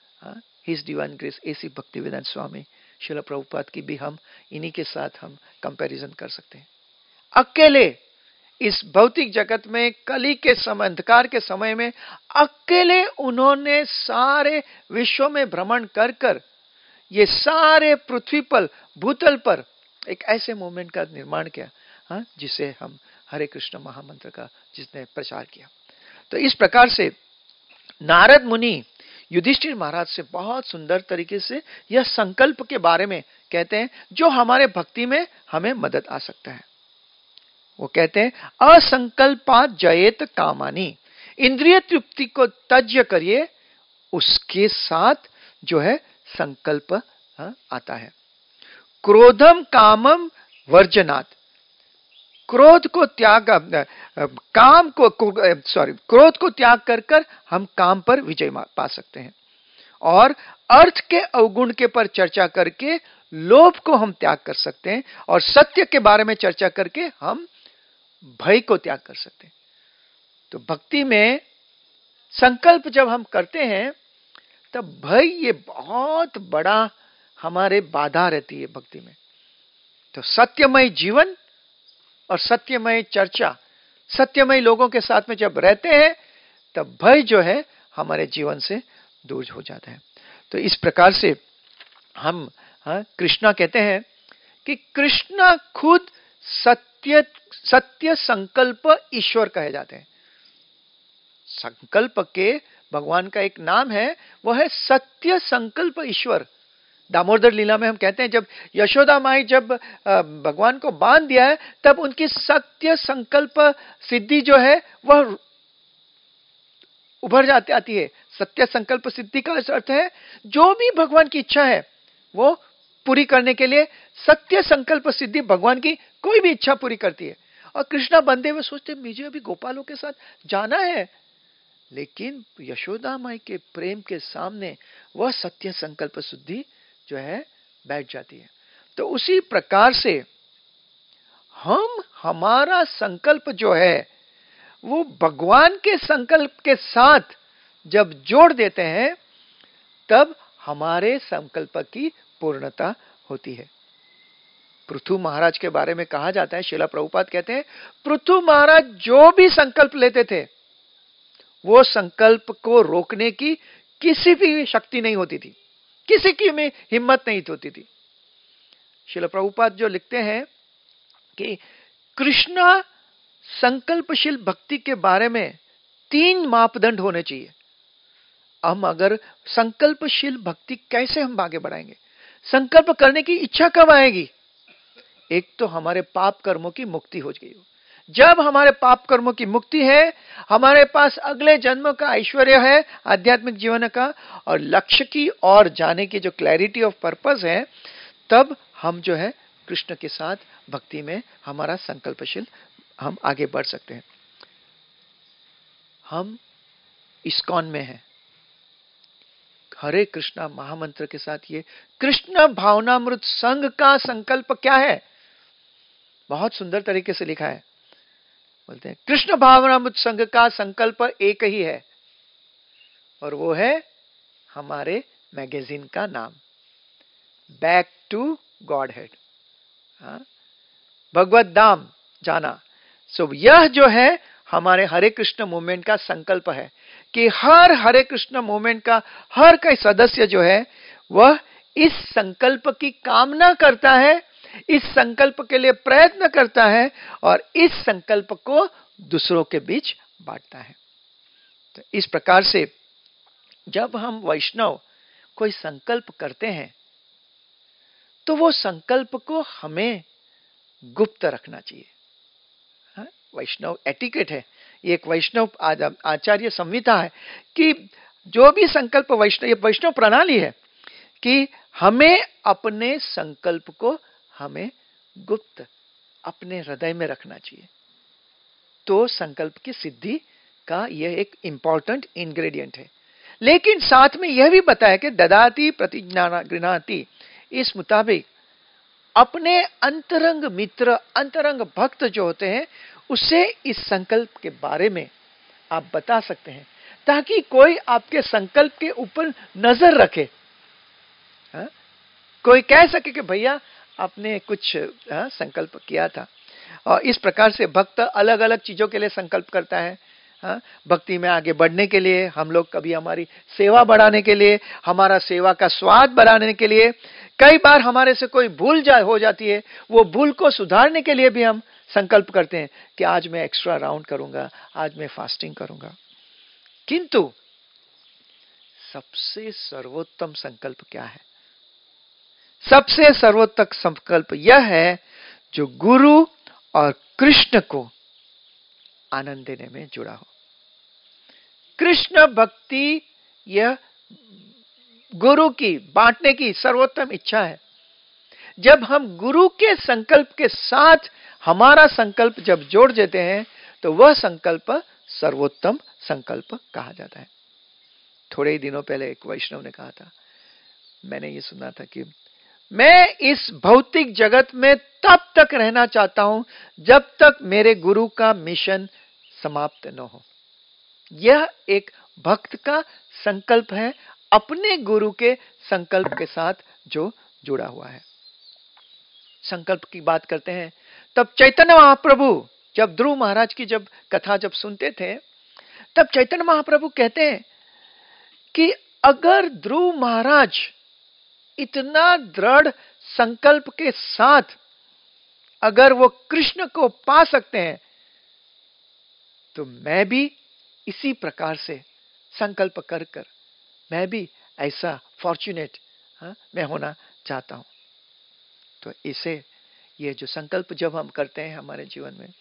his divine grace A C Bhaktivedanta Swami Srila Prabhupada की भी हम इन्हीं के साथ हम कंपैरिजन कर सकते हैं। अकेले इस भौतिक जगत में कली के समय, अंधकार के समय में अकेले उन्होंने सारे विश्व में भ्रमण कर कर ये सारे पृथ्वी पर, भूतल पर एक ऐसे मूवमेंट का निर्माण किया, हाँ, जिसे हम हरे कृष्ण महामंत्र का जिसने प्रचार किया। तो इस प्रकार से नारद मुनि युधिष्ठिर महाराज से बहुत सुंदर तरीके से यह संकल्प के बारे में कहते हैं, जो हमारे भक्ति में हमें मदद आ सकता है। वो कहते हैं, असंकल्पात जयेत कामानी, इंद्रिय तृप्ति को त्याज्य करिए, उसके साथ जो है संकल्प आता है। क्रोधम कामम वर्जनात्, क्रोध को त्याग, काम को सॉरी क्रोध को त्याग कर कर हम काम पर विजय पा सकते हैं, और अर्थ के अवगुण के पर चर्चा करके लोभ को हम त्याग कर सकते हैं, और सत्य के बारे में चर्चा करके हम भय को त्याग कर सकते हैं। तो भक्ति में संकल्प जब हम करते हैं, तब भय ये बहुत बड़ा हमारे बाधा रहती है भक्ति में। तो सत्यमय जीवन और सत्यमय चर्चा, सत्यमय लोगों के साथ में जब रहते हैं, तब भय जो है हमारे जीवन से दूर हो जाता है। तो इस प्रकार से हम, हाँ, कृष्णा कहते हैं कि कृष्णा खुद सत्य सत्य संकल्प ईश्वर कहे जाते हैं। संकल्प के भगवान का एक नाम है, वह है सत्य संकल्प ईश्वर। दामोदर लीला में हम कहते हैं, जब यशोदा माई जब भगवान को बांध दिया है, तब उनकी सत्य संकल्प सिद्धि जो है वह उभर जाती आती है। सत्य संकल्प सिद्धि का अर्थ है जो भी भगवान की इच्छा है वो पूरी करने के लिए सत्य संकल्प सिद्धि भगवान की कोई भी इच्छा पूरी करती है। और कृष्णा बंदे हुए सोचते, मुझे अभी गोपालों के साथ जाना है, लेकिन यशोदा माई के प्रेम के सामने वह सत्य संकल्प सिद्धि जो है बैठ जाती है। तो उसी प्रकार से हम, हमारा संकल्प जो है वो भगवान के संकल्प के साथ जब जोड़ देते हैं, तब हमारे संकल्प की पूर्णता होती है। पृथु महाराज के बारे में कहा जाता है, श्रील प्रभुपाद कहते हैं, पृथु महाराज जो भी संकल्प लेते थे, वो संकल्प को रोकने की किसी भी शक्ति नहीं होती थी, किसी की में हिम्मत नहीं होती थी। श्रील प्रभुपाद जो लिखते हैं कि कृष्णा संकल्पशील भक्ति के बारे में तीन मापदंड होने चाहिए। हम अगर संकल्पशील भक्ति कैसे हम आगे बढ़ाएंगे, संकल्प करने की इच्छा कब आएगी? एक तो हमारे पाप कर्मों की मुक्ति हो गई हो। जब हमारे पाप कर्मों की मुक्ति है, हमारे पास अगले जन्म का ऐश्वर्य है, आध्यात्मिक जीवन का और लक्ष्य की और जाने की जो क्लैरिटी ऑफ पर्पस है, तब हम जो है कृष्ण के साथ भक्ति में हमारा संकल्पशील हम आगे बढ़ सकते हैं। हम इस्कॉन में हैं, हरे कृष्णा महामंत्र के साथ ये कृष्ण भावनामृत संघ का संकल्प क्या है? बहुत सुंदर तरीके से लिखा है। बोलते हैं कृष्ण भावनामृत संघ का संकल्प एक ही है, और वो है हमारे मैगजीन का नाम, बैक टू गॉड हेड, भगवत धाम जाना। सो so, यह जो है हमारे हरे कृष्ण मूवमेंट का संकल्प है कि हर हरे कृष्ण मूवमेंट का हर कोई सदस्य जो है वह इस संकल्प की कामना करता है, इस संकल्प के लिए प्रयत्न करता है और इस संकल्प को दूसरों के बीच बांटता है। तो इस प्रकार से जब हम वैष्णव कोई संकल्प करते हैं तो वो संकल्प को हमें गुप्त रखना चाहिए। वैष्णव एटिकेट है, ये एक वैष्णव आचार्य संहिता है कि जो भी संकल्प वैष्णव वैष्णव प्रणाली है कि हमें अपने संकल्प को हमें गुप्त अपने हृदय में रखना चाहिए। तो संकल्प की सिद्धि का यह एक इंपॉर्टेंट इंग्रेडिएंट है। लेकिन साथ में यह भी बताया कि ददाति प्रतिज्ञानाति, इस मुताबिक अपने अंतरंग मित्र अंतरंग भक्त जो होते हैं उससे इस संकल्प के बारे में आप बता सकते हैं, ताकि कोई आपके संकल्प के ऊपर नजर रखे। हा? कोई कह सके कि भैया आपने कुछ हा? संकल्प किया था। और इस प्रकार से भक्त अलग अलग चीजों के लिए संकल्प करता है। हा? भक्ति में आगे बढ़ने के लिए, हम लोग कभी हमारी सेवा बढ़ाने के लिए, हमारा सेवा का स्वाद बढ़ाने के लिए, कई बार हमारे से कोई भूल जा हो जाती है, वो भूल को सुधारने के लिए भी हम संकल्प करते हैं कि आज मैं एक्स्ट्रा राउंड करूंगा, आज मैं फास्टिंग करूंगा। किंतु सबसे सर्वोत्तम संकल्प क्या है? सबसे सर्वोत्तम संकल्प यह है जो गुरु और कृष्ण को आनंद देने में जुड़ा हो। कृष्ण भक्ति यह गुरु की बांटने की सर्वोत्तम इच्छा है। जब हम गुरु के संकल्प के साथ हमारा संकल्प जब जोड़ देते हैं तो वह संकल्प सर्वोत्तम संकल्प कहा जाता है। थोड़े ही दिनों पहले एक वैष्णव ने कहा था, मैंने ये सुना था कि मैं इस भौतिक जगत में तब तक रहना चाहता हूं जब तक मेरे गुरु का मिशन समाप्त न हो। यह एक भक्त का संकल्प है, अपने गुरु के संकल्प के साथ जो जुड़ा हुआ है। संकल्प की बात करते हैं तब चैतन्य महाप्रभु जब ध्रुव महाराज की जब कथा जब सुनते थे तब चैतन्य महाप्रभु कहते हैं कि अगर ध्रुव महाराज इतना दृढ़ संकल्प के साथ अगर वो कृष्ण को पा सकते हैं तो मैं भी इसी प्रकार से संकल्प कर कर मैं भी ऐसा फॉर्चुनेट हाँ, मैं होना चाहता हूं। तो इसे ये जो संकल्प जब हम करते हैं हमारे जीवन में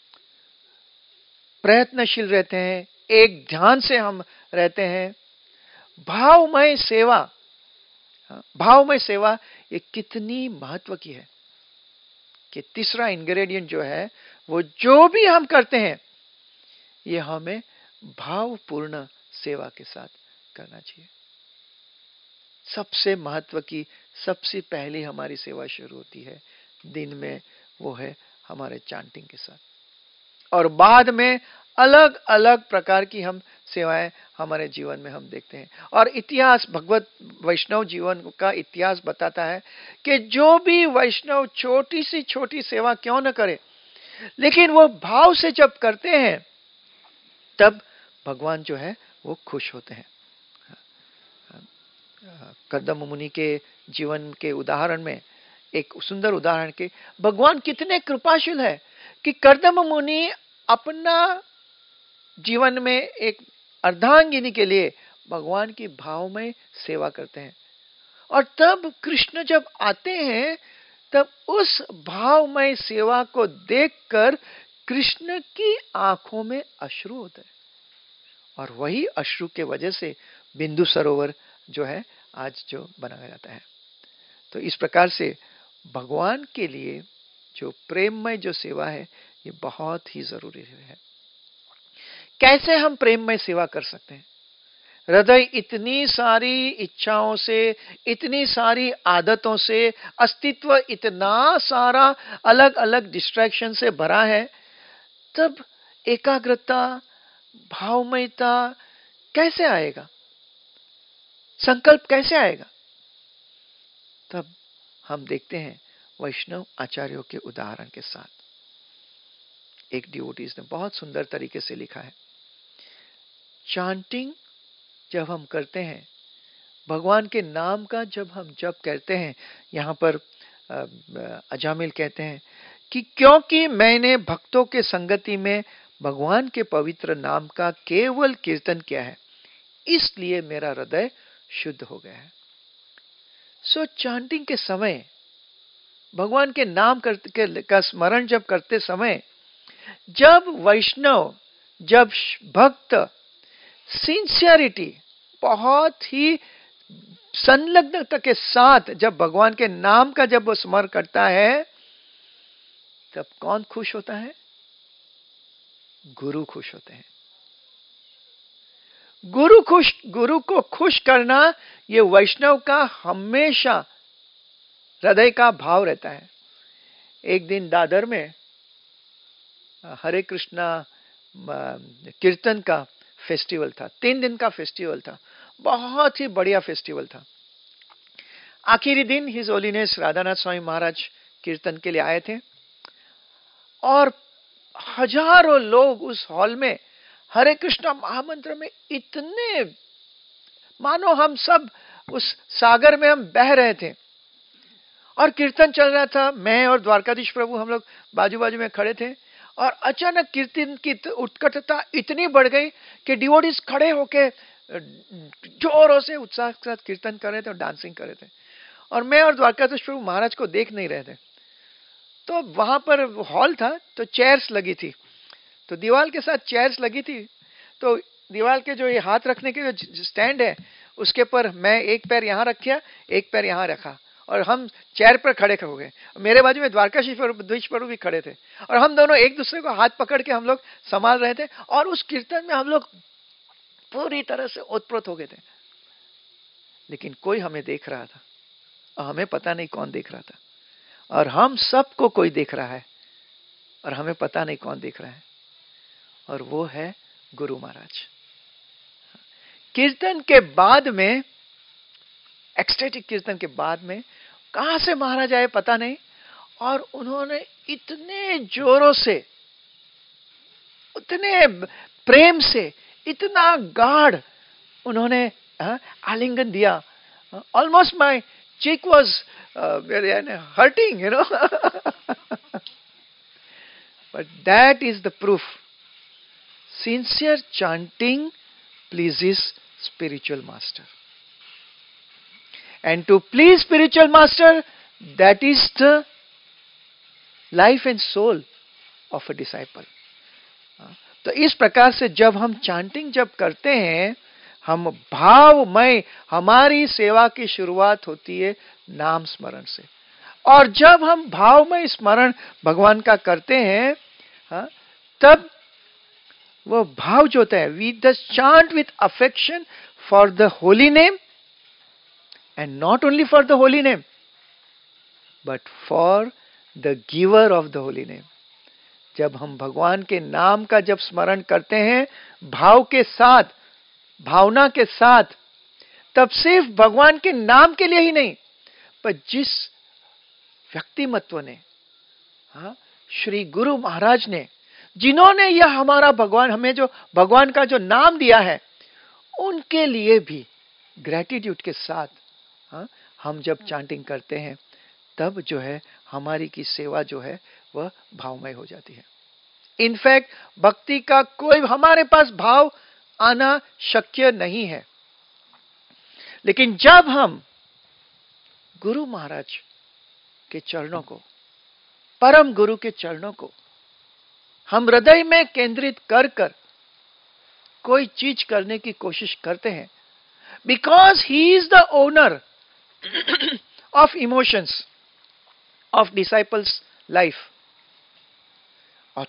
प्रयत्नशील रहते हैं, एक ध्यान से हम रहते हैं, भावमय सेवा, भावमय सेवा ये कितनी महत्व की है कि तीसरा इंग्रेडिएंट जो है वो जो भी हम करते हैं ये हमें भावपूर्ण सेवा के साथ करना चाहिए। सबसे महत्व की सबसे पहली हमारी सेवा शुरू होती है दिन में, वो है हमारे चांटिंग के साथ, और बाद में अलग अलग प्रकार की हम सेवाएं हमारे जीवन में हम देखते हैं। और इतिहास भगवत वैष्णव जीवन का इतिहास बताता है कि जो भी वैष्णव छोटी सी छोटी सेवा क्यों न करे, लेकिन वो भाव से जब करते हैं तब भगवान जो है वो खुश होते हैं। कर्दम मुनि के जीवन के उदाहरण में एक सुंदर उदाहरण के भगवान कितने कृपाशील है कि कर्दम मुनि अपना जीवन में एक अर्धांगिनी के लिए भगवान की भावमय सेवा करते हैं, और तब कृष्ण जब आते हैं तब उस भावमय सेवा को देखकर कृष्ण की आंखों में अश्रु होते हैं, और वही अश्रु के वजह से बिंदु सरोवर जो है आज जो बनाया जाता है। तो इस प्रकार से भगवान के लिए जो प्रेममय जो सेवा है ये बहुत ही जरूरी है। कैसे हम प्रेममय सेवा कर सकते हैं? हृदय इतनी सारी इच्छाओं से, इतनी सारी आदतों से, अस्तित्व इतना सारा अलग अलग डिस्ट्रैक्शन से भरा है, तब एकाग्रता, भावमयता कैसे आएगा? संकल्प कैसे आएगा? तब हम देखते हैं वैष्णव आचार्यों के उदाहरण के साथ। एक डिवोटीज ने बहुत सुंदर तरीके से लिखा है, चांटिंग जब हम करते हैं, भगवान के नाम का जब हम जप करते हैं, यहां पर अजामिल कहते हैं कि क्योंकि मैंने भक्तों के संगति में भगवान के पवित्र नाम का केवल कीर्तन किया है, इसलिए मेरा हृदय शुद्ध हो गया है। सो so, चांटिंग के समय, भगवान के नाम करते का स्मरण जब करते समय, जब वैष्णव, जब भक्त सिंसियरिटी, बहुत ही संलग्नता के साथ जब भगवान के नाम का जब वो स्मरण करता है, तब कौन खुश होता है? गुरु खुश होते हैं। गुरु खुश, गुरु को खुश करना ये वैष्णव का हमेशा हृदय का भाव रहता है। एक दिन दादर में हरे कृष्णा कीर्तन का फेस्टिवल था, तीन दिन का फेस्टिवल था, बहुत ही बढ़िया फेस्टिवल था। आखिरी दिन हिज होलीनेस राधानाथ स्वामी महाराज कीर्तन के लिए आए थे और हजारों लोग उस हॉल में हरे कृष्णा महामंत्र में इतने, मानो हम सब उस सागर में हम बह रहे थे और कीर्तन चल रहा था। मैं और द्वारकाधीश प्रभु हम लोग बाजू बाजू में खड़े थे और अचानक कीर्तन की उत्कटता इतनी बढ़ गई कि डिवोटीज खड़े होके जोरों से उत्साह के साथ कीर्तन कर रहे थे और डांसिंग कर रहे थे, और मैं और द्वारकाधीश प्रभु महाराज को देख नहीं रहे थे। तो वहां पर हॉल था, तो चेयर्स लगी थी, तो दीवार के साथ चेयर्स लगी थी, तो दीवार के जो ये हाथ रखने के जो स्टैंड है, उसके पर मैं एक पैर यहाँ रखा, एक पैर यहाँ रखा, और हम चेयर पर खड़े हो गए। मेरे बाजू में द्वारकाधीश प्रभु भी खड़े थे और हम दोनों एक दूसरे को हाथ पकड़ के हम लोग संभाल रहे थे, और उस कीर्तन में हम लोग पूरी तरह से ओतप्रोत हो गए थे। लेकिन कोई हमें देख रहा था और हमें पता नहीं कौन देख रहा था, और हम सबको कोई देख रहा है और हमें पता नहीं कौन देख रहा है, और वो है गुरु महाराज। कीर्तन के बाद में, एक्सटेटिक कीर्तन के बाद में कहां से महाराज आए पता नहीं, और उन्होंने इतने जोरों से, उतने प्रेम से, इतना गाढ़ उन्होंने आलिंगन दिया, almost my cheek was uh, hurting, you know. But that is the proof. Sincere chanting pleases spiritual master. And to please spiritual master, that is the life and soul of a disciple. तो इस प्रकार से जब हम chanting जब करते हैं, हम भावमय, हमारी सेवा की शुरुआत होती है नाम स्मरण से, और जब हम भावमय स्मरण भगवान का करते हैं, हाँ, तब वो भाव जो होता है, we just chant with affection for the holy name, and not only for the holy name but for the giver of the holy name. जब हम भगवान के नाम का जब स्मरण करते हैं भाव के साथ, भावना के साथ, तब सिर्फ भगवान के नाम के लिए ही नहीं, पर जिस व्यक्तिमत्व ने, हाँ, श्री गुरु महाराज ने, जिन्होंने यह हमारा भगवान, हमें जो भगवान का जो नाम दिया है, उनके लिए भी ग्रेटिट्यूड के साथ, हाँ, हम जब चांटिंग करते हैं, तब जो है हमारी की सेवा जो है वह भावमय हो जाती है। इनफैक्ट भक्ति का कोई हमारे पास भाव आना शक्य नहीं है, लेकिन जब हम गुरु महाराज के चरणों को, परम गुरु के चरणों को हम हृदय में केंद्रित कर कर कोई चीज करने की कोशिश करते हैं, because he is the owner of emotions of disciple's life,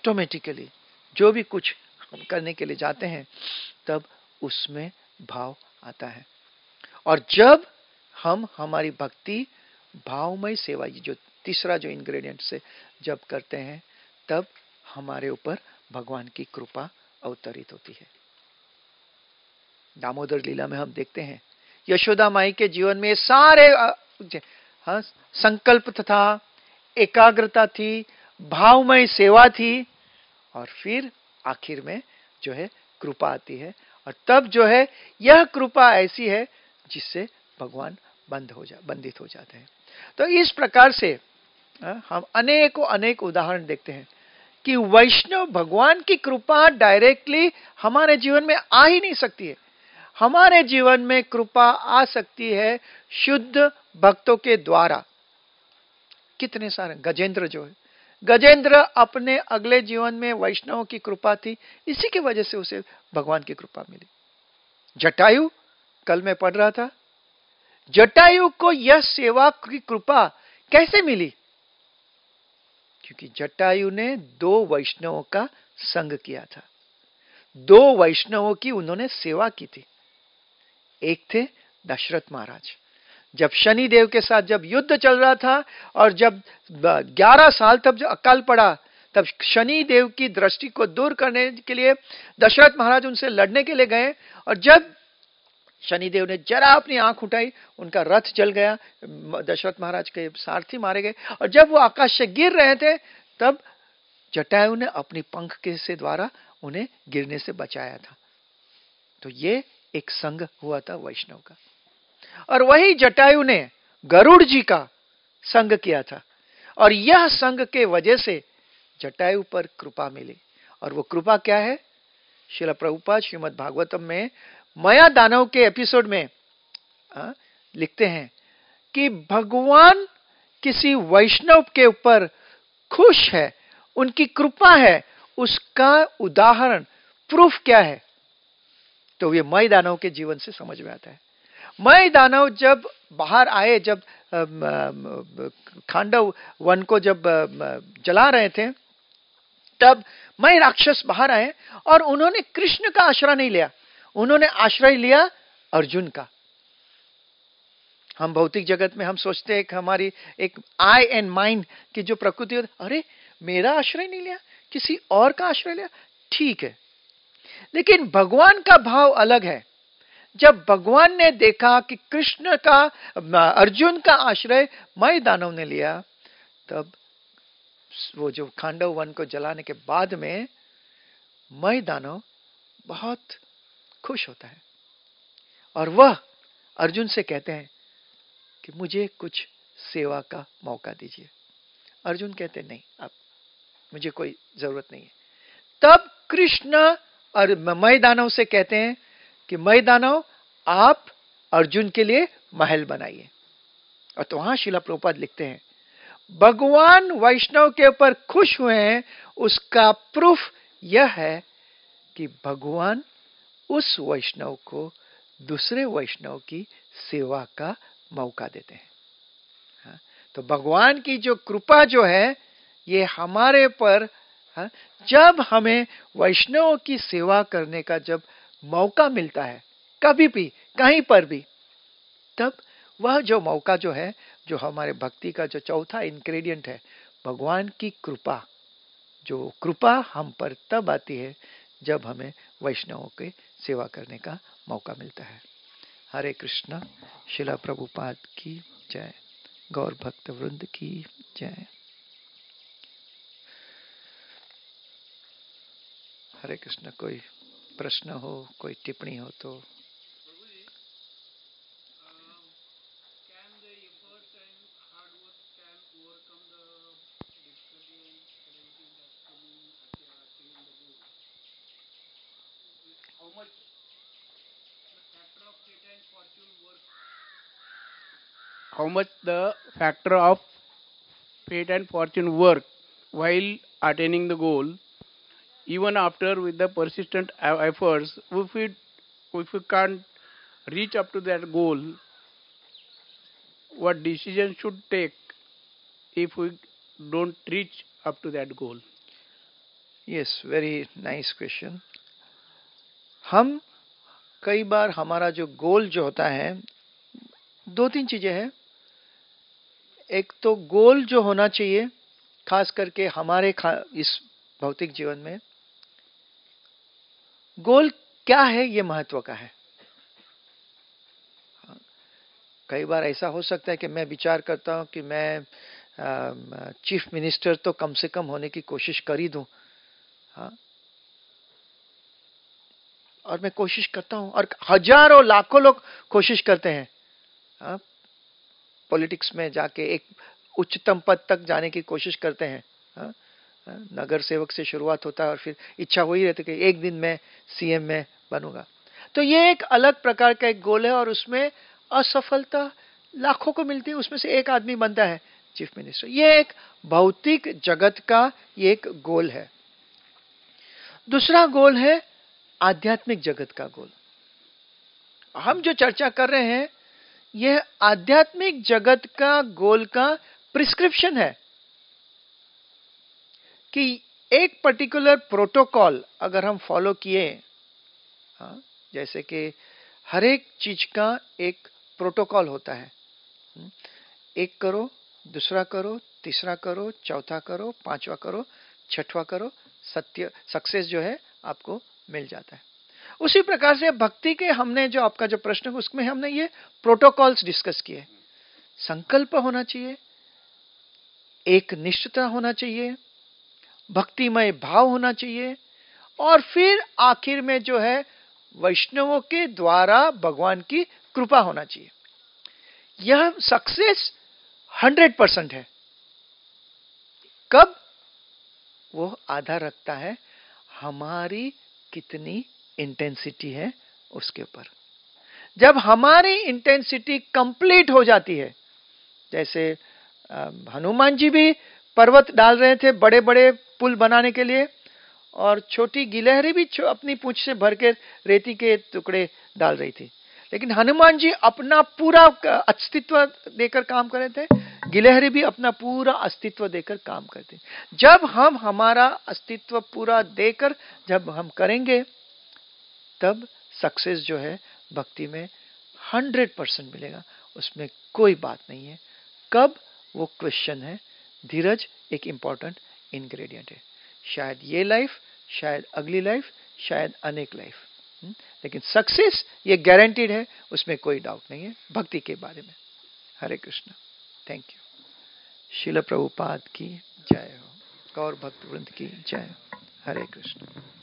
automatically जो भी कुछ हम करने के लिए जाते हैं, तब उसमें भाव आता है। और जब हम हमारी भक्ति भावमय सेवा, ये जो तीसरा जो इंग्रेडिएंट से जब करते हैं, तब हमारे ऊपर भगवान की कृपा अवतरित होती है। दामोदर लीला में हम देखते हैं यशोदा माई के जीवन में सारे हाँ, संकल्प तथा एकाग्रता थी, भावमय सेवा थी, और फिर आखिर में जो है कृपा आती है। और तब जो है यह कृपा ऐसी है जिससे भगवान बंद हो जा बंदित हो जाते हैं। तो इस प्रकार से हम अनेकों अनेक उदाहरण देखते हैं कि वैष्णव भगवान की कृपा डायरेक्टली हमारे जीवन में आ ही नहीं सकती है। हमारे जीवन में कृपा आ सकती है शुद्ध भक्तों के द्वारा। कितने सारे गजेंद्र जो है, गजेंद्र अपने अगले जीवन में वैष्णव की कृपा थी, इसी की वजह से उसे भगवान की कृपा मिली। जटायु, कल मैं पढ़ रहा था, जटायु को यह सेवा की कृपा कैसे मिली? क्योंकि जटायु ने दो वैष्णवों का संग किया था, दो वैष्णवों की उन्होंने सेवा की थी। एक थे दशरथ महाराज, जब शनि देव के साथ जब युद्ध चल रहा था और जब ग्यारह साल तक जो अकाल पड़ा, तब शनि देव की दृष्टि को दूर करने के लिए दशरथ महाराज उनसे लड़ने के लिए गए, और जब शनि देव ने जरा अपनी आंख उठाई, उनका रथ जल गया, दशरथ महाराज के सारथी मारे गए, और जब वो आकाश से गिर रहे थे, तब जटायु ने अपनी पंख के से द्वारा उन्हें गिरने से बचाया था। तो ये एक संग हुआ था वैष्णव का। और वही जटायु ने गरुड़ जी का संग किया था, और यह संग के वजह से जटायु पर कृपा मिली। और वो कृपा क्या है? श्रील प्रभुपाद श्रीमद् भागवतम में माया दानव के एपिसोड में आ, लिखते हैं कि भगवान किसी वैष्णव के ऊपर खुश है, उनकी कृपा है, उसका उदाहरण प्रूफ क्या है? तो ये मय दानव के जीवन से समझ में आता है। मय दानव जब बाहर आए, जब खांडव वन को जब जला रहे थे, तब मय राक्षस बाहर आए और उन्होंने कृष्ण का आश्रय नहीं लिया, उन्होंने आश्रय लिया अर्जुन का। हम भौतिक जगत में हम सोचते हैं कि हमारी एक आई एंड माइंड की जो प्रकृति होती, अरे मेरा आश्रय नहीं लिया, किसी और का आश्रय लिया, ठीक है। लेकिन भगवान का भाव अलग है। जब भगवान ने देखा कि कृष्ण का, अर्जुन का आश्रय मय दानव ने लिया, तब वो जो खांडव वन को जलाने के बाद में मय दानव बहुत खुश होता है, और वह अर्जुन से कहते हैं कि मुझे कुछ सेवा का मौका दीजिए। अर्जुन कहते नहीं, अब मुझे कोई जरूरत नहीं है। तब कृष्ण और मय दानव से कहते हैं कि मय दानव आप अर्जुन के लिए महल बनाइए। और तो वहां श्रील प्रभुपाद लिखते हैं, भगवान वैष्णव के ऊपर खुश हुए हैं, उसका प्रूफ यह है कि भगवान उस वैष्णव को दूसरे वैष्णव की सेवा का मौका देते हैं। हाँ? तो भगवान की जो कृपा जो है, ये हमारे पर, हाँ? जब हमें वैष्णव की सेवा करने का जब मौका मिलता है, कभी भी कहीं पर भी, तब वह जो मौका जो है, जो हमारे भक्ति का जो चौथा इंग्रेडिएंट है, भगवान की कृपा, जो कृपा हम पर तब आती है जब हमें वैष्णवों की सेवा करने का मौका मिलता है। हरे कृष्णा। श्रील प्रभुपाद की जय। गौर भक्त वृंद की जय। हरे कृष्ण। कोई प्रश्न हो, कोई टिप्पणी हो तो? How much the factor of fate and fortune work while attaining the goal, even after with the persistent efforts, if we if we can't reach up to that goal, what decision should take if we don't reach up to that goal? Yes, very nice question. हम कई बार हमारा जो गोल जो होता है, दो तीन चीजें हैं। एक तो गोल जो होना चाहिए, खास करके हमारे इस भौतिक जीवन में, गोल क्या है ये महत्व का है। कई बार ऐसा हो सकता है कि मैं विचार करता हूं कि मैं चीफ मिनिस्टर तो कम से कम होने की कोशिश कर ही दूं, हाँ, और मैं कोशिश करता हूं, और हजारों लाखों लोग कोशिश करते हैं, हाँ, पॉलिटिक्स में जाके एक उच्चतम पद तक जाने की कोशिश करते हैं, हाँ, नगर सेवक से शुरुआत होता है और फिर इच्छा वही रहती है कि एक दिन मैं सीएम में बनूंगा। तो ये एक अलग प्रकार का एक गोल है, और उसमें असफलता लाखों को मिलती है, उसमें से एक आदमी बनता है चीफ मिनिस्टर। ये एक भौतिक जगत का ये एक गोल है। दूसरा गोल है आध्यात्मिक जगत का गोल। हम जो चर्चा कर रहे हैं यह आध्यात्मिक जगत का गोल का प्रिस्क्रिप्शन है कि एक पर्टिकुलर प्रोटोकॉल अगर हम फॉलो किए, हाँ, जैसे कि हर एक चीज का एक प्रोटोकॉल होता है, एक करो, दूसरा करो, तीसरा करो, चौथा करो, पांचवा करो, छठवा करो, सत्य सक्सेस जो है आपको मिल जाता है। उसी प्रकार से भक्ति के हमने जो आपका जो प्रश्न है उसमें हमने ये प्रोटोकॉल्स डिस्कस किए। संकल्प होना चाहिए, एक निष्ठता होना चाहिए, भक्तिमय भाव होना चाहिए, और फिर आखिर में जो है वैष्णवों के द्वारा भगवान की कृपा होना चाहिए। यह सक्सेस हंड्रेड परसेंट है। कब? वो आधार रखता है हमारी कितनी इंटेंसिटी है उसके ऊपर। जब हमारी इंटेंसिटी कंप्लीट हो जाती है, जैसे हनुमान जी भी पर्वत डाल रहे थे बड़े बड़े पुल बनाने के लिए, और छोटी गिलहरी भी अपनी पूंछ से भर के रेती के टुकड़े डाल रही थी, लेकिन हनुमान जी अपना पूरा अस्तित्व देकर काम कर रहे थे, गिलहरी भी अपना पूरा अस्तित्व देकर काम करते। जब हम हमारा अस्तित्व पूरा देकर जब हम करेंगे, तब सक्सेस जो है भक्ति में हंड्रेड परसेंट मिलेगा, उसमें कोई बात नहीं है। कब? वो क्वेश्चन है। धीरज एक इंपॉर्टेंट इंग्रेडिएंट है। शायद ये लाइफ, शायद अगली लाइफ, शायद अनेक लाइफ, लेकिन सक्सेस ये गारंटीड है, उसमें कोई डाउट नहीं है भक्ति के बारे में। हरे कृष्ण। Thank you. शिल प्रभुपाद की जय हो, गौर भक्त वृंद की जय। हरे कृष्ण।